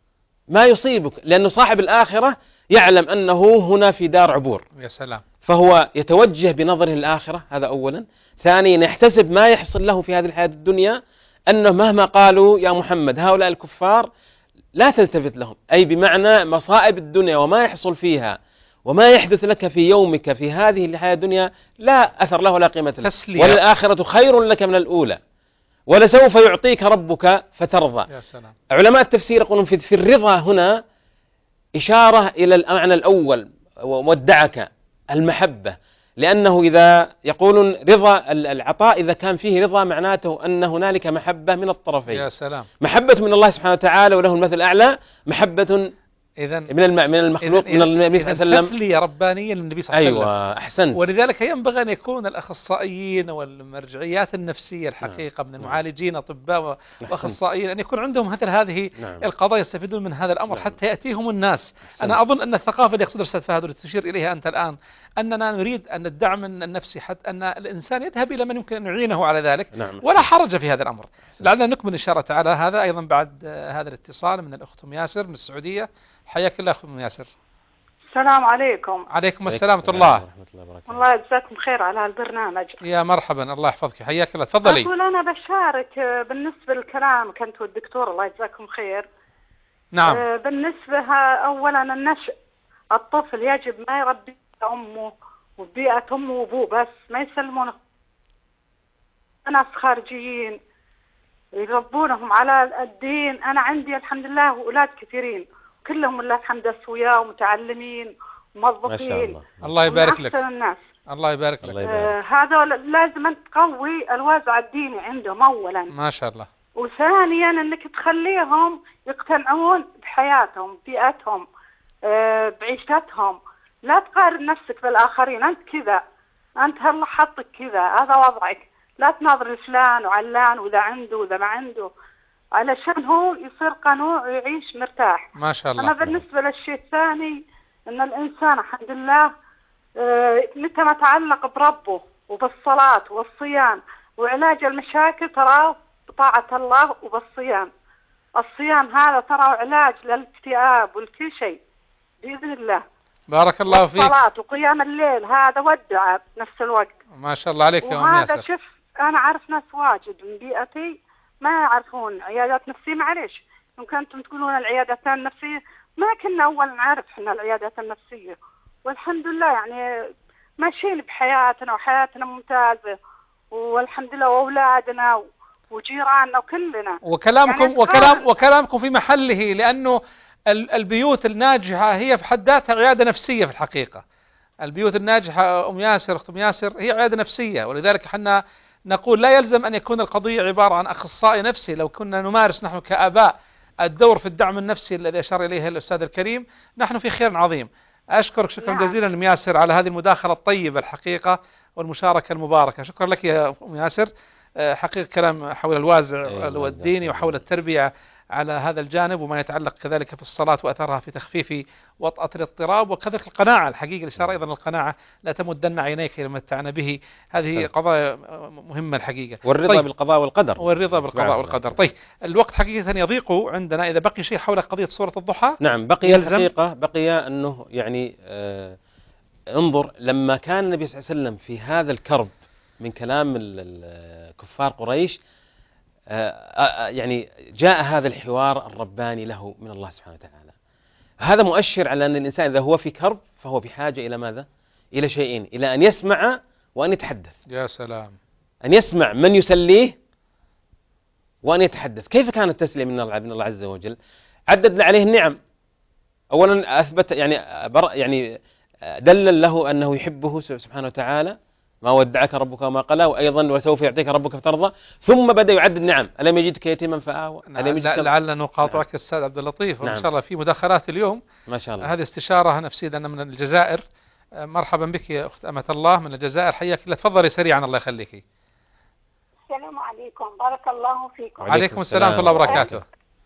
ما يصيبك، لأنه صاحب الآخرة يعلم أنه هنا في دار عبور. يا سلام. فهو يتوجه بنظره الآخرة، هذا أولا. ثانيا يحتسب ما يحصل له في هذه الحياة الدنيا، أنه مهما قالوا يا محمد هؤلاء الكفار لا تلتفت لهم، أي بمعنى مصائب الدنيا وما يحصل فيها وما يحدث لك في يومك في هذه الحياة الدنيا لا أثر له ولا قيمة له. وللآخرة خير لك من الأولى ولسوف يعطيك ربك فترضى. يا سلام. علماء التفسير يقولون في الرضا هنا إشارة إلى المعنى الأول، ودعك المحبة، لأنه إذا يقولون رضا العطاء إذا كان فيه رضا معناته أن هنالك محبة من الطرفين. يا سلام. محبة من الله سبحانه وتعالى وله المثل الأعلى، محبة من المخلوق من النبي صلى الله عليه وسلم، تسلية ربانية للنبي صلى الله عليه وسلم. أيوة أحسنت. ولذلك ينبغي أن يكون الأخصائيين والمرجعيات النفسية الحقيقة من المعالجين أطباء وأخصائيين أن يكون عندهم مثل هذه القضايا، يستفيدون من هذا الأمر حتى يأتيهم الناس. أنا أظن أن الثقافة اللي يقصدها الأستاذ فهد والتي تشير إليها أنت الآن، أننا نريد أن الدعم النفسي حتى أن الإنسان يذهب إلى من يمكن أن يعينه على ذلك. ولا حرج في هذا الأمر. لعلنا نكمل إن شاء الله تعالى هذا أيضا بعد هذا الاتصال من الأخت أم ياسر من السعودية. حياك الله أخت أم ياسر. السلام عليكم. عليكم السلام ورحمة الله. الله يجزاكم خير على البرنامج. يا مرحبا، الله يحفظك، حياك الله، تفضلي. أقول أنا بشارك بالنسبة للكلام كنت والدكتور الله يجزاكم خير. نعم. بالنسبة أولا النشء، الطفل يجب ما يربي أمه وبيئة أمه وأبوه بس، ما يسلمونه ناس خارجيين يربونهم على الدين. أنا عندي الحمد لله أولاد كثيرين كلهم لله الحمد أسوياء ومتعلمين وموظفين ما شاء الله. الله يبارك لك. أحسن الناس. الله يبارك لك. الله يبارك. هذا لازم أن تقوي الوازع الديني عندهم أولا، ما شاء الله. وثانيا أنك تخليهم يقتنعون بحياتهم بيئتهم بعيشتهم. لا تقارن نفسك بالآخرين، أنت كذا، أنت هلا حطك كذا، هذا وضعك. لا تناظر فلان وعلان وإذا عنده وإذا ما عنده، علشان هو يصير قنوع ويعيش مرتاح. ما شاء الله. أنا بالنسبة للشيء الثاني أن الإنسان الحمد لله متى ما تعلق بربه وبالصلاة والصيام وعلاج المشاكل تراه بطاعة الله وبالصيام. الصيام هذا ترى علاج للاكتئاب والكل شيء بإذن الله. بارك الله فيك. الصلاة وقيام الليل هذا والدعاء بنفس الوقت. ما شاء الله عليك يا أم وهذا ياسر. شوف أنا أعرف ناس واجد من بيئتي ما يعرفون عيادات نفسية. معلش يمكن أنتم تقولون العيادات النفسية، ما كنا أولا نعرف إحنا العيادات النفسية، والحمد لله يعني ماشيين بحياتنا وحياتنا ممتازة والحمد لله، وأولادنا وجيراننا وكلنا. وكلامكم يعني وكلامكم في محله، لأنه البيوت الناجحة هي في حد ذاتها عيادة نفسية في الحقيقة. البيوت الناجحة أم ياسر، أخت أم ياسر، هي عيادة نفسية. ولذلك حنا نقول لا يلزم أن يكون القضية عبارة عن أخصائي نفسي. لو كنا نمارس نحن كآباء الدور في الدعم النفسي الذي أشار إليه الأستاذ الكريم، نحن في خير عظيم. أشكرك شكرا جزيلا أم ياسر على هذه المداخلة الطيبة الحقيقة والمشاركة المباركة. شكرا لك يا أم ياسر. حقيقة كلام حول الوازع والديني وحول التربية على هذا الجانب، وما يتعلق كذلك في الصلاة وأثرها في تخفيف وطأة الاضطراب، وكذلك القناعة. الحقيقة الإشارة أيضا القناعة، لا تمدن عينيك إلى ما متعنا به. هذه قضايا مهمة الحقيقة. والرضا بالقضاء والقدر. والرضا بالقضاء والقدر. طيب الوقت حقيقة يضيق عندنا. إذا بقي شيء حول قضية سورة الضحى. نعم بقي الحقيقة، بقي أنه يعني انظر لما كان النبي صلى الله عليه وسلم في هذا الكرب من كلام كفار قريش، يعني جاء هذا الحوار الرباني له من الله سبحانه وتعالى. هذا مؤشر على أن الإنسان إذا هو في كرب فهو بحاجة إلى ماذا؟ إلى شيئين: إلى أن يسمع وأن يتحدث. يا سلام. أن يسمع من يسليه وأن يتحدث. كيف كانت التسلية من الله عز وجل؟ عدد عليه النعم. أولا أثبت يعني دلل له أنه يحبه سبحانه وتعالى، ما ودعك ربك وما قلى، وأيضا وسوف يعطيك ربك فترضى. ثم بدأ يعدد نعم: ألم يجدك يتيما فآوى. لعل نقاطعك الأستاذ عبد اللطيف. وإن شاء الله في مداخلات اليوم. ما شاء الله. هذه استشارة نفسية لنا من الجزائر. مرحبا بك يا أخت أمة الله من الجزائر، حياك الله. تفضلي سريعا الله يخليك. السلام عليكم، بارك الله فيكم. وعليكم السلام ورحمة الله وبركاته.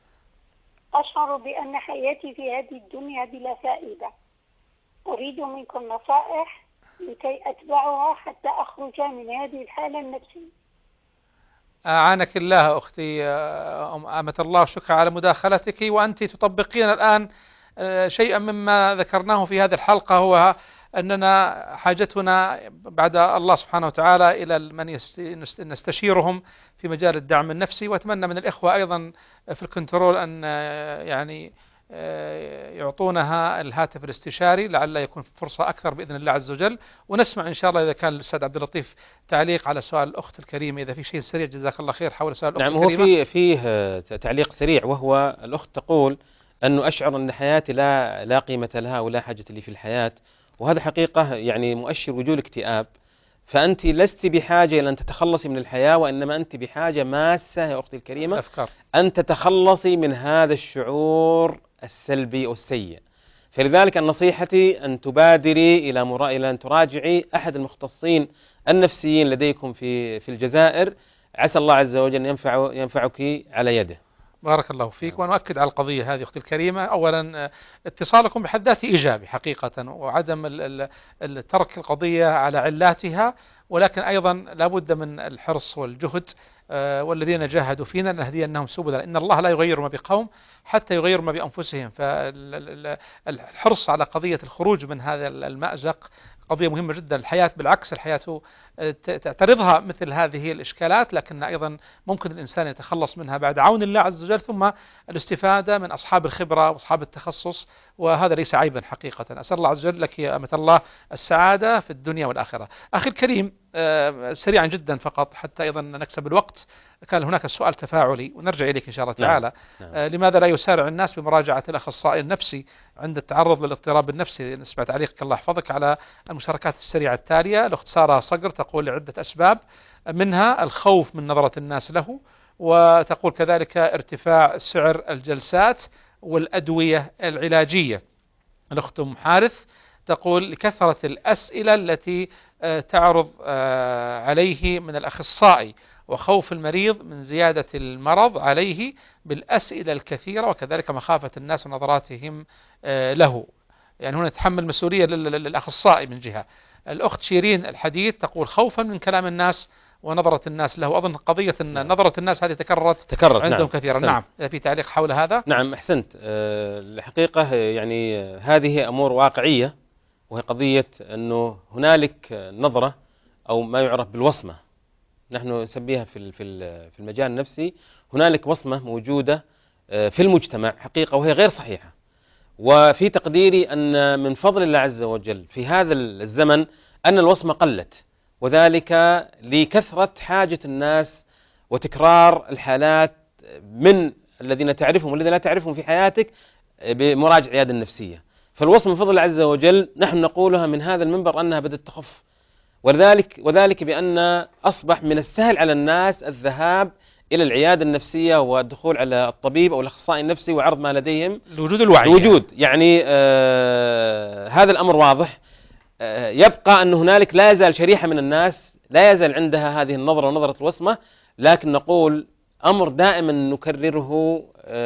أشعر بأن حياتي في هذه الدنيا بلا فائدة. أريد منكم نصائح لكي أتبعها حتى أخرج من هذه الحالة النفسية. أعانك الله أختي أمة الله، شكرا على مداخلتك. وأنت تطبقين الآن شيئا مما ذكرناه في هذه الحلقة، هو أننا حاجتنا بعد الله سبحانه وتعالى إلى من نستشيرهم في مجال الدعم النفسي. وأتمنى من الإخوة أيضا في الكنترول أن يعني يعطونها الهاتف الاستشاري، لعل يكون فرصة أكثر بإذن الله عز وجل. ونسمع إن شاء الله إذا كان الأستاذ عبد اللطيف تعليق على سؤال الأخت الكريمة، إذا في شيء سريع جزاك الله خير حول سؤال الأخت الكريمة. نعم، هو فيه تعليق سريع، وهو الأخت تقول أنه أشعر أن حياتي لا قيمة لها ولا حاجة لي في الحياة، وهذا حقيقة يعني مؤشر وجود اكتئاب. فأنت لست بحاجة إلى أن تتخلصي من الحياة، وإنما أنت بحاجة ماسة يا أختي الكريمة أفكار أن تتخلصي من هذا الشعور السلبي والسيء. فلذلك نصيحتي أن تبادري إلى أن تراجعي أحد المختصين النفسيين لديكم في الجزائر، عسى الله عز وجل أن ينفعك على يده. بارك الله فيك. ونؤكد على القضية هذه أختي الكريمة، أولا اتصالكم بحد ذاته إيجابي حقيقة، وعدم ترك القضية على علاتها، ولكن أيضا لابد من الحرص والجهد. والذين جاهدوا فينا لنهدينهم سبلنا، إن الله لا يغير ما بقوم حتى يغيروا ما بأنفسهم. فالحرص على قضية الخروج من هذا المأزق قضية مهمة جدا. الحياة بالعكس، الحياة تعترضها مثل هذه الإشكالات، لكن أيضا ممكن الإنسان يتخلص منها بعد عون الله عز وجل، ثم الاستفادة من أصحاب الخبرة وأصحاب التخصص، وهذا ليس عيبا حقيقة. أسأل الله عز وجل لك يا أمة الله السعادة في الدنيا والآخرة. أخي الكريم، سريعا جدا فقط حتى أيضا نكسب الوقت، كان هناك سؤال تفاعلي ونرجع إليك إن شاء الله تعالى. لماذا لا يسارع الناس بمراجعة الأخصائي النفسي عند التعرض للاضطراب النفسي؟ نسمع تعليقك الله يحفظك على المشاركات السريعة التالية. الأخت سارة صقر تقول لعدة أسباب، منها الخوف من نظرة الناس له، وتقول كذلك ارتفاع سعر الجلسات والأدوية العلاجية. الأخت أم حارث تقول لكثرة الأسئلة التي تعرض عليه من الأخصائي، وخوف المريض من زيادة المرض عليه بالأسئلة الكثيرة، وكذلك مخافة الناس ونظراتهم له. يعني هنا يتحمل مسؤولية للأخصائي من جهة. الأخت شيرين الحديث تقول خوفا من كلام الناس ونظرة الناس له. أظن قضية أن نظرة الناس هذه تكررت عندهم نعم. كثيرا. نعم، في تعليق حول هذا؟ نعم أحسنت. الحقيقة يعني هذه أمور واقعية، وهي قضية أنه هنالك نظرة أو ما يعرف بالوصمة، نحن نسميها في المجال النفسي، هنالك وصمة موجودة في المجتمع حقيقة وهي غير صحيحة. وفي تقديري أن من فضل الله عز وجل في هذا الزمن أن الوصمة قلت، وذلك لكثرة حاجة الناس وتكرار الحالات من الذين تعرفهم والذين لا تعرفهم في حياتك بمراجعة العيادة النفسية. فالوصمة من فضل الله عز وجل نحن نقولها من هذا المنبر أنها بدأت تخف، وذلك بأن أصبح من السهل على الناس الذهاب إلى العيادة النفسية والدخول على الطبيب أو الأخصائي النفسي وعرض ما لديهم لوجود الوعي. يعني هذا الأمر واضح. يبقى أن هنالك لا يزال شريحة من الناس لا يزال عندها هذه النظرة ونظرة الوصمة، لكن نقول أمر دائما نكرره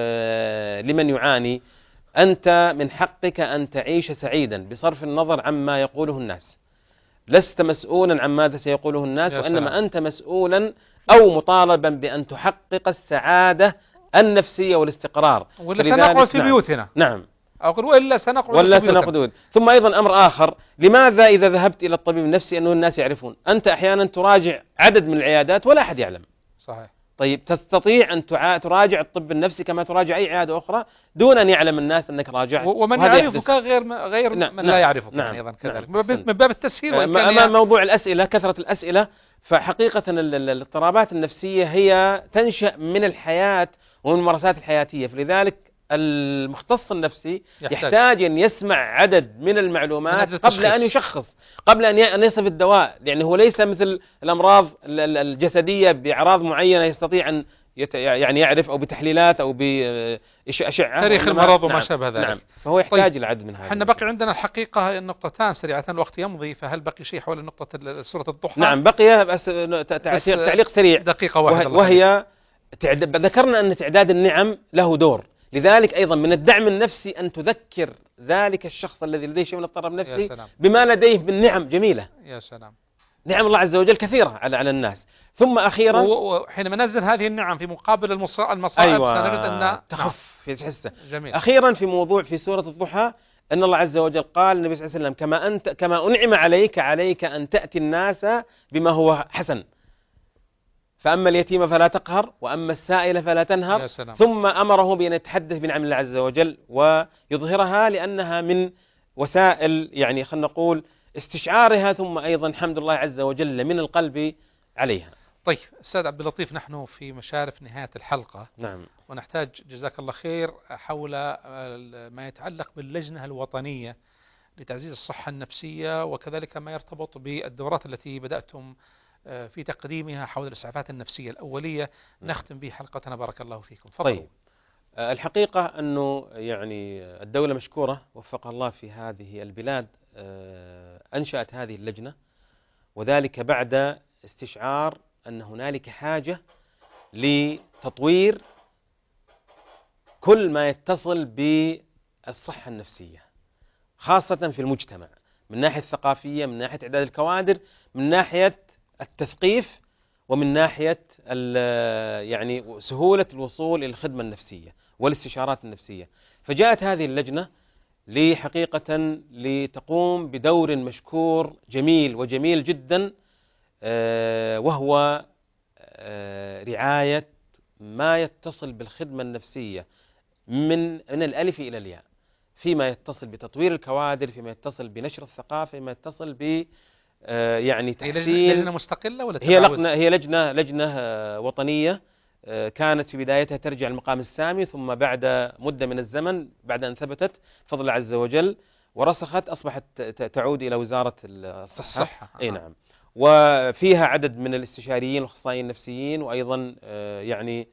لمن يعاني: أنت من حقك أن تعيش سعيدا بصرف النظر عما يقوله الناس. لست مسؤولا عن ماذا سيقوله الناس، وإنما أنت مسؤولا أو مطالبا بأن تحقق السعادة النفسية والاستقرار. ولا سنقعد في بيوتنا. نعم. أقول ولا سنقعد. ثم أيضا أمر آخر: لماذا إذا ذهبت إلى الطبيب النفسي أنه الناس يعرفون؟ أنت أحيانا تراجع عدد من العيادات ولا أحد يعلم. صحيح. طيب تستطيع أن تراجع الطب النفسي كما تراجع أي عيادة أخرى دون أن يعلم الناس أنك راجعت، ومن يعرفك غير نعم. من لا يعرفك. نعم. أيضا كذلك. نعم. من باب التسهيل. أمام موضوع الأسئلة، كثرة الأسئلة، فحقيقة الاضطرابات النفسية هي تنشأ من الحياة ومن الممارسات الحياتية، فلذلك المختص النفسي يحتاج أن يسمع عدد من المعلومات قبل أن يشخص، قبل أن يصف الدواء، لأنه هو ليس مثل الأمراض الجسدية بأعراض معينة يستطيع أن يعني يعرف، أو بتحليلات أو بأشعة تاريخ المرض وما شابه ذلك. نعم. فهو يحتاج إلى عدد من هذا. احنا بقي عندنا الحقيقة النقطتان سريعة، الوقت يمضي، فهل بقي شيء حول نقطة سورة الضحى؟ نعم بقي، بس تعليق سريع دقيقة واحدة. وهي ذكرنا أن تعداد النعم له دور، لذلك أيضا من الدعم النفسي أن تذكر ذلك الشخص الذي لديه شيء من الاضطراب النفسي بما لديه من نعم جميلة. يا سلام. نعم الله عز وجل كثيرة على الناس. ثم أخيرا وحينما ننزل هذه النعم في مقابل المصائب سنجد أن تخف في حسه. جميل. أخيرا في سورة الضحى أن الله عز وجل قال للنبي صلى الله عليه وسلم: كما أنعم عليك أن تأتي الناس بما هو حسن، فأما اليتيم فلا تقهر وأما السائل فلا تنهر. ثم أمره بأن يتحدث بنعم الله عز وجل ويظهرها، لأنها من وسائل يعني خلينا نقول استشعارها، ثم أيضا حمد الله عز وجل من القلب عليها. طيب أستاذ عبد اللطيف، نحن في مشارف نهاية الحلقة. نعم. ونحتاج جزاك الله خير حول ما يتعلق باللجنة الوطنية لتعزيز الصحة النفسية، وكذلك ما يرتبط بالدورات التي بدأتم في تقديمها حول الإسعافات النفسية الأولية. نختم به حلقتنا، بارك الله فيكم. طيب. الحقيقة أنه يعني الدولة مشكورة وفقها الله في هذه البلاد أنشأت هذه اللجنة، وذلك بعد استشعار أن هنالك حاجة لتطوير كل ما يتصل بالصحة النفسية، خاصة في المجتمع، من ناحية الثقافية، من ناحية إعداد الكوادر، من ناحية التثقيف، ومن ناحية يعني سهولة الوصول إلى الخدمة النفسية والاستشارات النفسية. فجاءت هذه اللجنة لحقيقة لتقوم بدور مشكور جميل وجميل جدا، وهو رعاية ما يتصل بالخدمة النفسية من الألف إلى الياء، فيما يتصل بتطوير الكوادر، فيما يتصل بنشر الثقافة، فيما يتصل ب يعني تحسين. لجنة مستقلة ولا هي لجنة وطنية، كانت في بدايتها ترجع المقام السامي، ثم بعد مدة من الزمن بعد أن ثبتت بفضل الله عز وجل ورسخت أصبحت تعود إلى وزارة الصحة. أي نعم. وفيها عدد من الاستشاريين والأخصائيين النفسيين، وأيضا يعني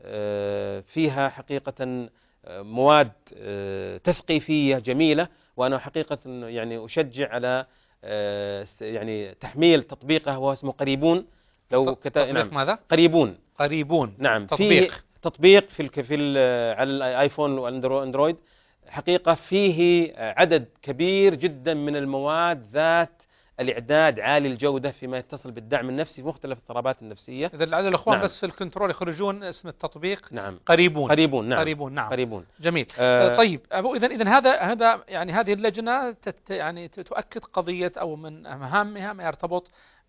فيها حقيقة مواد تثقيفية جميلة، وأنا حقيقة يعني أشجع على يعني تحميل تطبيقه، وهو اسمه قريبون. لو تطبيق ماذا؟ قريبون نعم. تطبيق على الايفون والاندرويد، حقيقة فيه عدد كبير جدا من المواد ذات الإعداد عالي الجودة فيما يتصل بالدعم النفسي في مختلف الاضطرابات النفسية. إذا لعل الأخوان نعم. بس في الكنترول يخرجون اسم التطبيق. نعم. قريبون. نعم. قريبون. جميل. طيب إذا هذا يعني هذه اللجنة يعني تؤكد قضية أو من مهامها ما يرتبط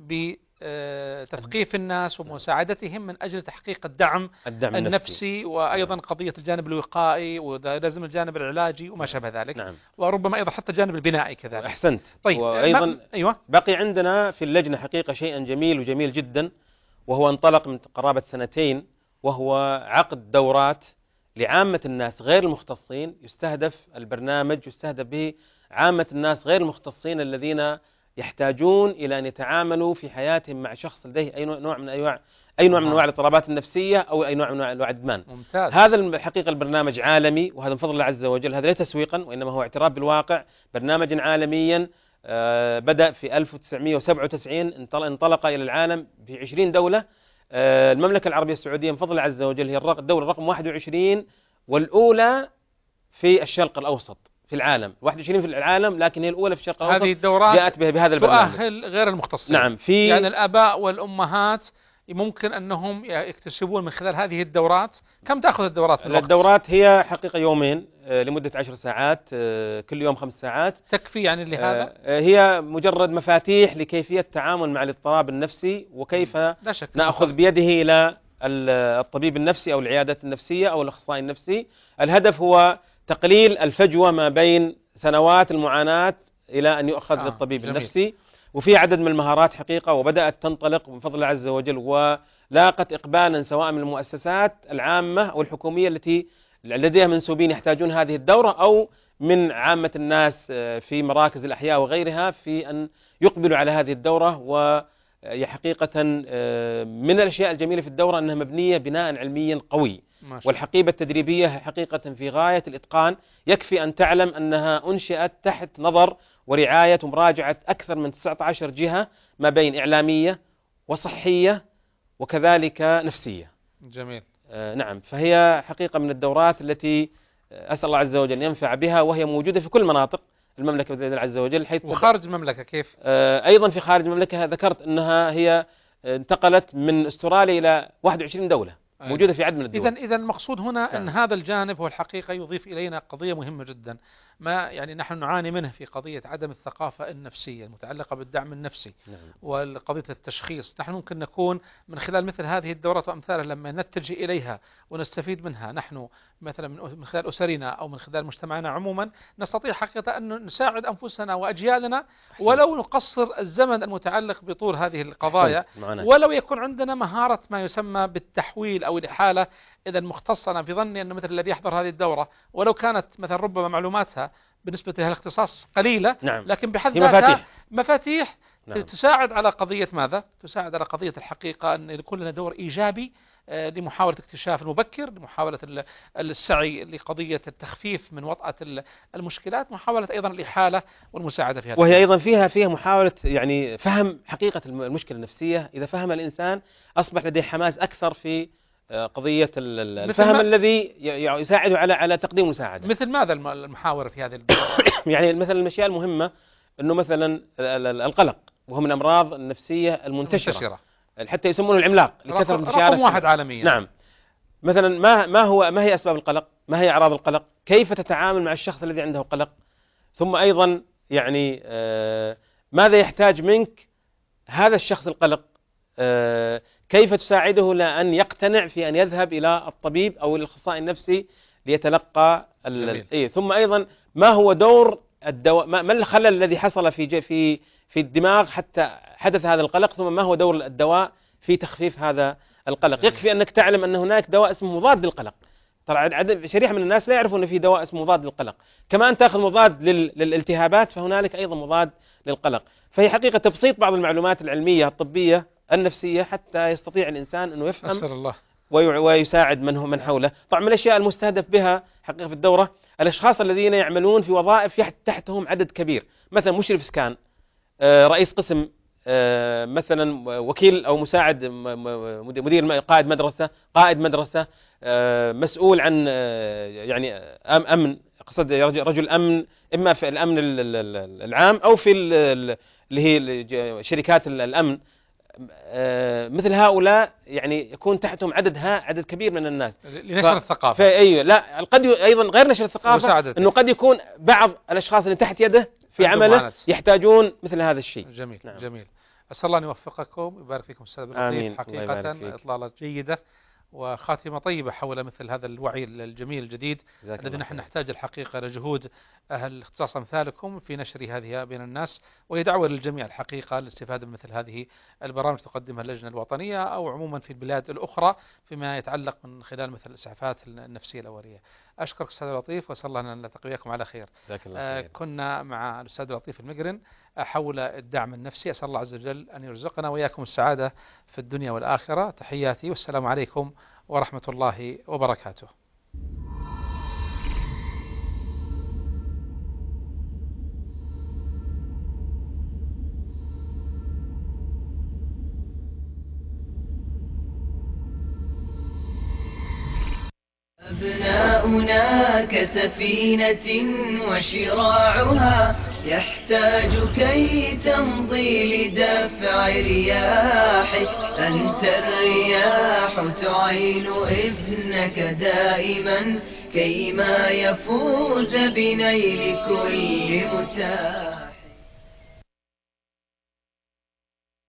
بتثقيف الناس ومساعدتهم من أجل تحقيق الدعم النفسي، وأيضا قضية الجانب الوقائي، ولازم الجانب العلاجي وما شابه ذلك. نعم. وربما أيضا حتى الجانب البنائي كذلك. أحسنت. طيب. وأيضا أيوة. بقي عندنا في اللجنة حقيقة شيئا جميل وجميل جدا، وهو انطلق من قرابة 2 سنين، وهو عقد دورات لعامة الناس غير المختصين. يستهدف البرنامج يستهدف به عامة الناس غير المختصين الذين يحتاجون إلى أن يتعاملوا في حياتهم مع شخص لديه أي نوع من أنواع الاضطرابات النفسية أو أي نوع من أنواع الإدمان. ممتاز. هذا الحقيقة البرنامج عالمي، وهذا من فضل الله عز وجل، هذا ليس تسويقا وإنما هو اعتراف بالواقع. برنامج عالميا بدأ في 1997، انطلق إلى العالم في 20 دولة. المملكة العربية السعودية من فضل الله عز وجل هي الدولة رقم 21 والأولى في الشرق الأوسط في العالم. 21 في العالم، لكن هي الأولى في الشرق الأوسط. هذه الدورات جاءت بهذا البرنامج تؤهل غير المختصين. نعم. يعني الآباء والأمهات ممكن أنهم يكتسبون من خلال هذه الدورات. كم تأخذ الدورات؟ الدورات هي حقيقة يومين لمدة 10 ساعات، كل يوم 5 ساعات. تكفي يعني لهذا؟ هي مجرد مفاتيح لكيفية التعامل مع الاضطراب النفسي، وكيف نأخذ بيده إلى الطبيب النفسي أو العيادة النفسية أو الأخصائي النفسي. الهدف هو تقليل الفجوة ما بين سنوات المعاناة إلى أن يؤخذ للطبيب النفسي. وفي عدد من المهارات حقيقة، وبدأت تنطلق من فضل الله عز وجل، ولاقت إقبالا سواء من المؤسسات العامة أو الحكومية التي لديها منسوبين يحتاجون هذه الدورة، أو من عامة الناس في مراكز الأحياء وغيرها في أن يقبلوا على هذه الدورة. وهي حقيقة من الأشياء الجميلة في الدورة أنها مبنية بناء علميا قوي، والحقيبة التدريبية حقيقة في غاية الإتقان. يكفي أن تعلم أنها أنشئت تحت نظر ورعاية ومراجعة أكثر من 19 جهة، ما بين إعلامية وصحية وكذلك نفسية. جميل. نعم. فهي حقيقة من الدورات التي أسأل الله عز وجل أن ينفع بها، وهي موجودة في كل مناطق المملكة بإذن الله عز وجل. حيث وخارج المملكة كيف؟ أيضا في خارج المملكة ذكرت أنها هي انتقلت من أستراليا إلى 21 دولة موجودة في عدد من الدول. إذا المقصود هنا أن هذا الجانب هو الحقيقة يضيف إلينا قضية مهمة جدا، ما يعني نحن نعاني منه في قضية عدم الثقافة النفسية المتعلقة بالدعم النفسي. نعم. وقضية التشخيص. نحن ممكن نكون من خلال مثل هذه الدورات وأمثالها لما نتجه إليها ونستفيد منها نحن مثلا من خلال أسرنا أو من خلال مجتمعنا عموما، نستطيع حقيقة أن نساعد أنفسنا وأجيالنا، ولو نقصر الزمن المتعلق بطول هذه القضايا، ولو يكون عندنا مهارة ما يسمى بالتحويل أو الإحالة. إذا مختص أنا في ظني أن مثل الذي يحضر هذه الدورة ولو كانت مثلا ربما معلوماتها بالنسبة لها الاختصاص قليلة، نعم. لكن بحد ذاتها مفاتيح نعم. تساعد على قضية ماذا؟ تساعد على قضية الحقيقة أن يكون لنا دور إيجابي لمحاولة اكتشاف المبكر، لمحاولة السعي لقضية التخفيف من وطأة المشكلات، محاولة أيضا الإحالة والمساعدة في هذا. وهي أيضا فيها محاولة يعني فهم حقيقة المشكلة النفسية. إذا فهم الإنسان أصبح لديه حماس أكثر في قضية الفهم الذي يساعده على تقديم مساعدة. مثل ماذا المحاور في هذه الدورة؟ يعني مثلا الأشياء المهمة أنه مثلا القلق، وهو من الأمراض النفسية المنتشرة. حتى يسمونه العملاق لكثرة انتشاره. رقم 1 عالميا. نعم. مثلا ما هي أسباب القلق؟ ما هي أعراض القلق؟ كيف تتعامل مع الشخص الذي عنده قلق؟ ثم أيضا يعني ماذا يحتاج منك هذا الشخص القلق؟ كيف تساعده لأن يقتنع في أن يذهب إلى الطبيب أو الأخصائي النفسي ليتلقى ثم أيضا ما هو دور الدواء، ما الخلل الذي حصل في الدماغ حتى حدث هذا القلق، ثم ما هو دور الدواء في تخفيف هذا القلق. يكفي أنك تعلم أن هناك دواء اسمه مضاد للقلق. طبعا شريحة من الناس لا يعرفون أن في دواء اسمه مضاد للقلق. كما أن تأخذ مضاد للالتهابات فهنالك أيضا مضاد للقلق. فهي حقيقة تبسيط بعض المعلومات العلمية الطبية النفسية حتى يستطيع الإنسان أنه يفهم أسأل الله ويساعد من حوله. طبعا من الأشياء المستهدف بها حقيقة في الدورة الأشخاص الذين يعملون في وظائف تحتهم عدد كبير، مثلا مشرف إسكان، رئيس قسم، مثلا وكيل أو مساعد مدير، قائد مدرسة، مسؤول عن يعني أمن، قصد رجل أمن، إما في الأمن العام أو في اللي هي شركات الأمن. مثل هؤلاء يعني يكون تحتهم عدد كبير من الناس لنشر الثقافة. أيوة، لا قد أيضا غير نشر الثقافة، إنه قد يكون بعض الأشخاص اللي تحت يده في عمله يحتاجون مثل هذا الشيء. جميل. نعم. جميل. أسأل الله أن يوفقكم، يبارك فيكم أستاذ اللطيف. حقيقة إطلالة جيدة وخاتمة طيبة حول مثل هذا الوعي الجميل الجديد الذي نحن نحتاج الحقيقة لجهود أهل اختصاص أمثالكم في نشر هذه بين الناس، وهي دعوة للجميع الحقيقة للاستفادة من مثل هذه البرامج تقدمها اللجنة الوطنية أو عموما في البلاد الأخرى فيما يتعلق من خلال مثل الإسعافات النفسية الأولية. أشكرك أستاذ لطيف، وأسأل الله أن نلتقي وياكم على خير. كنا مع الأستاذ لطيف المقرن حول الدعم النفسي. أسأل الله عز وجل أن يرزقنا وإياكم السعادة في الدنيا والآخرة. تحياتي والسلام عليكم ورحمة الله وبركاته. أبناؤنا كسفينة وشراعها يحتاج كي تمضي لدفع رياحه. أنت الرياح تعين ابنك دائما كيما يفوز بنيل كل متاح.